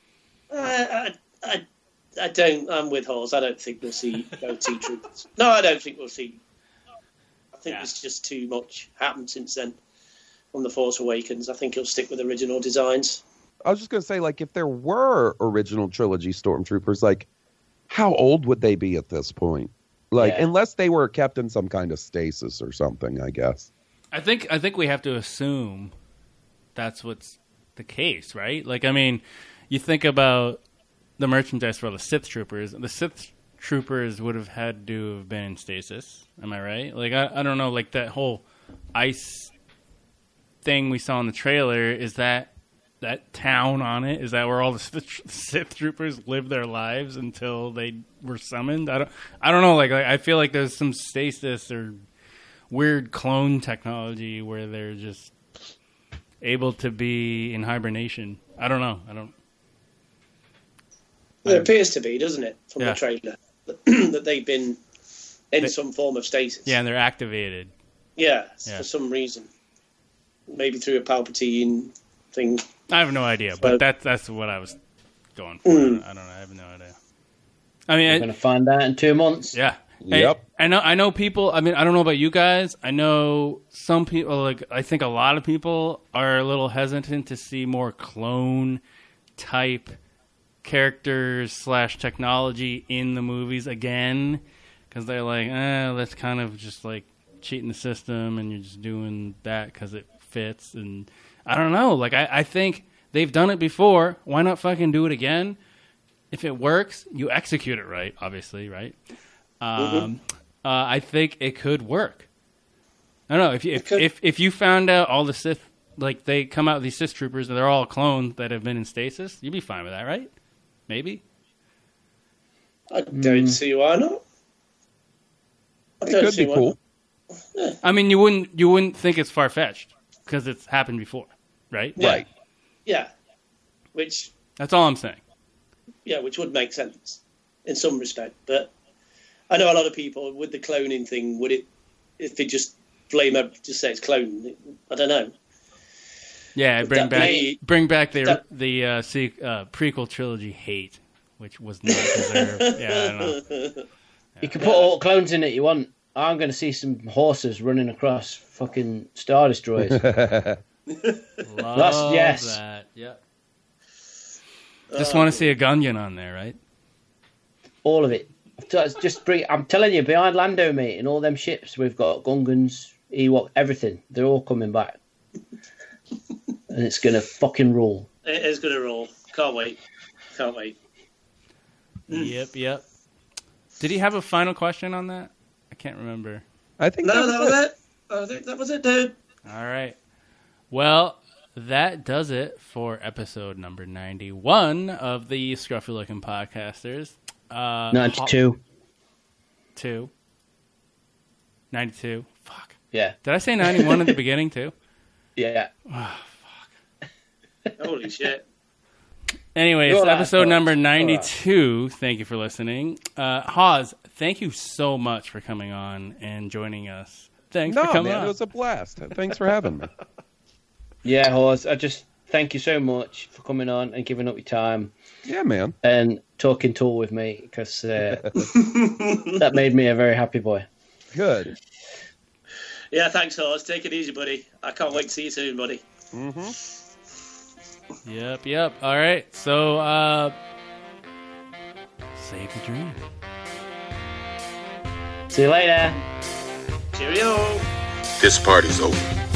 I, I, I, I don't. I'm with Halls. I don't think we'll see O T troopers. No, I don't think we'll see. I think Yeah. there's just too much happened since then on The Force Awakens. I think he'll stick with original designs. I was just going to say, like, if there were original trilogy stormtroopers, like, how old would they be at this point? Like, Yeah. unless they were kept in some kind of stasis or something, I guess. I think I think we have to assume that's what's the case, right? Like, I mean, you think about the merchandise for the Sith troopers. The Sith troopers would have had to have been in stasis. Am I right? Like, I, I don't know. Like that whole ice thing we saw in the trailer. Is that that town on it? Is that where all the Sith, Sith troopers lived their lives until they were summoned? I don't. I don't know. Like, like I feel like there's some stasis or weird clone technology where they're just able to be in hibernation. I don't know. I don't. There appears to be, doesn't it, from Yeah. the trailer, that they've been in They- some form of stasis. Yeah, and they're activated. Yeah, Yeah. for some reason. Maybe through a Palpatine thing. I have no idea, So- but that's that's what I was going for. Mm. I don't know. I have no idea. I mean, We're I, going to find out in two months. yeah. Yep. I, I know. I know people. I mean, I don't know about you guys. I know some people. Like, I think a lot of people are a little hesitant to see more clone type characters slash technology in the movies again, because they're like, eh, that's kind of just like cheating the system, and you're just doing that because it fits. And I don't know. Like, I, I think they've done it before. Why not fucking do it again? If it works, you execute it right. Obviously, right? Um, Mm-hmm. uh, I think it could work. I don't know if you, if, if if you found out all the Sith, like they come out these Sith troopers and they're all clones that have been in stasis, you'd be fine with that, right? Maybe. I don't see why not. I It don't could see be why cool. not. I mean, you wouldn't you wouldn't think it's far fetched because it's happened before, right? Yeah. Right. Yeah. Which, That's all I'm saying. yeah, which would make sense in some respect. But I know a lot of people with the cloning thing, would it, if they just blame it, just say it's clone, I don't know. Yeah, Would bring that back be- bring back the that- the uh, se- uh, prequel trilogy hate, which was not deserved. Yeah, I don't know. You can put all the clones in it you want. I'm going to see some horses running across fucking Star Destroyers. Love yes. that. Yep. Just want to see a Gungan on there, right? All of it. Just bring. I'm telling you, behind Lando, mate, and all them ships, we've got Gungans, Ewok, everything. They're all coming back, and it's gonna fucking rule. It is going to roll. Can't wait. Can't wait. Yep, yep. Did he have a final question on that? I can't remember. I think No, that was that was it. it. I think that was it, dude. All right. Well, that does it for episode number ninety-one of the Scruffy Looking Podcasters. Uh, ninety-two. Ho- two. ninety-two. Fuck. Yeah. Did I say ninety-one at the beginning, too? Yeah. Oh, Holy shit. Anyways, You're right, episode folks. number You're ninety-two. Thank you for listening. Uh, Hawes, thank you so much for coming on and joining us. Thanks No, for coming man, on. it was a blast. Thanks for having me. Yeah, Horse. I just thank you so much for coming on and giving up your time Yeah, man. and talking tall with me because uh, that made me a very happy boy. Good. Yeah, thanks, Horse. Take it easy, buddy. I can't wait to see you soon, buddy. Mm-hmm. Yep, yep. All right. So, uh, save the dream. See you later. Cheerio. This party's over.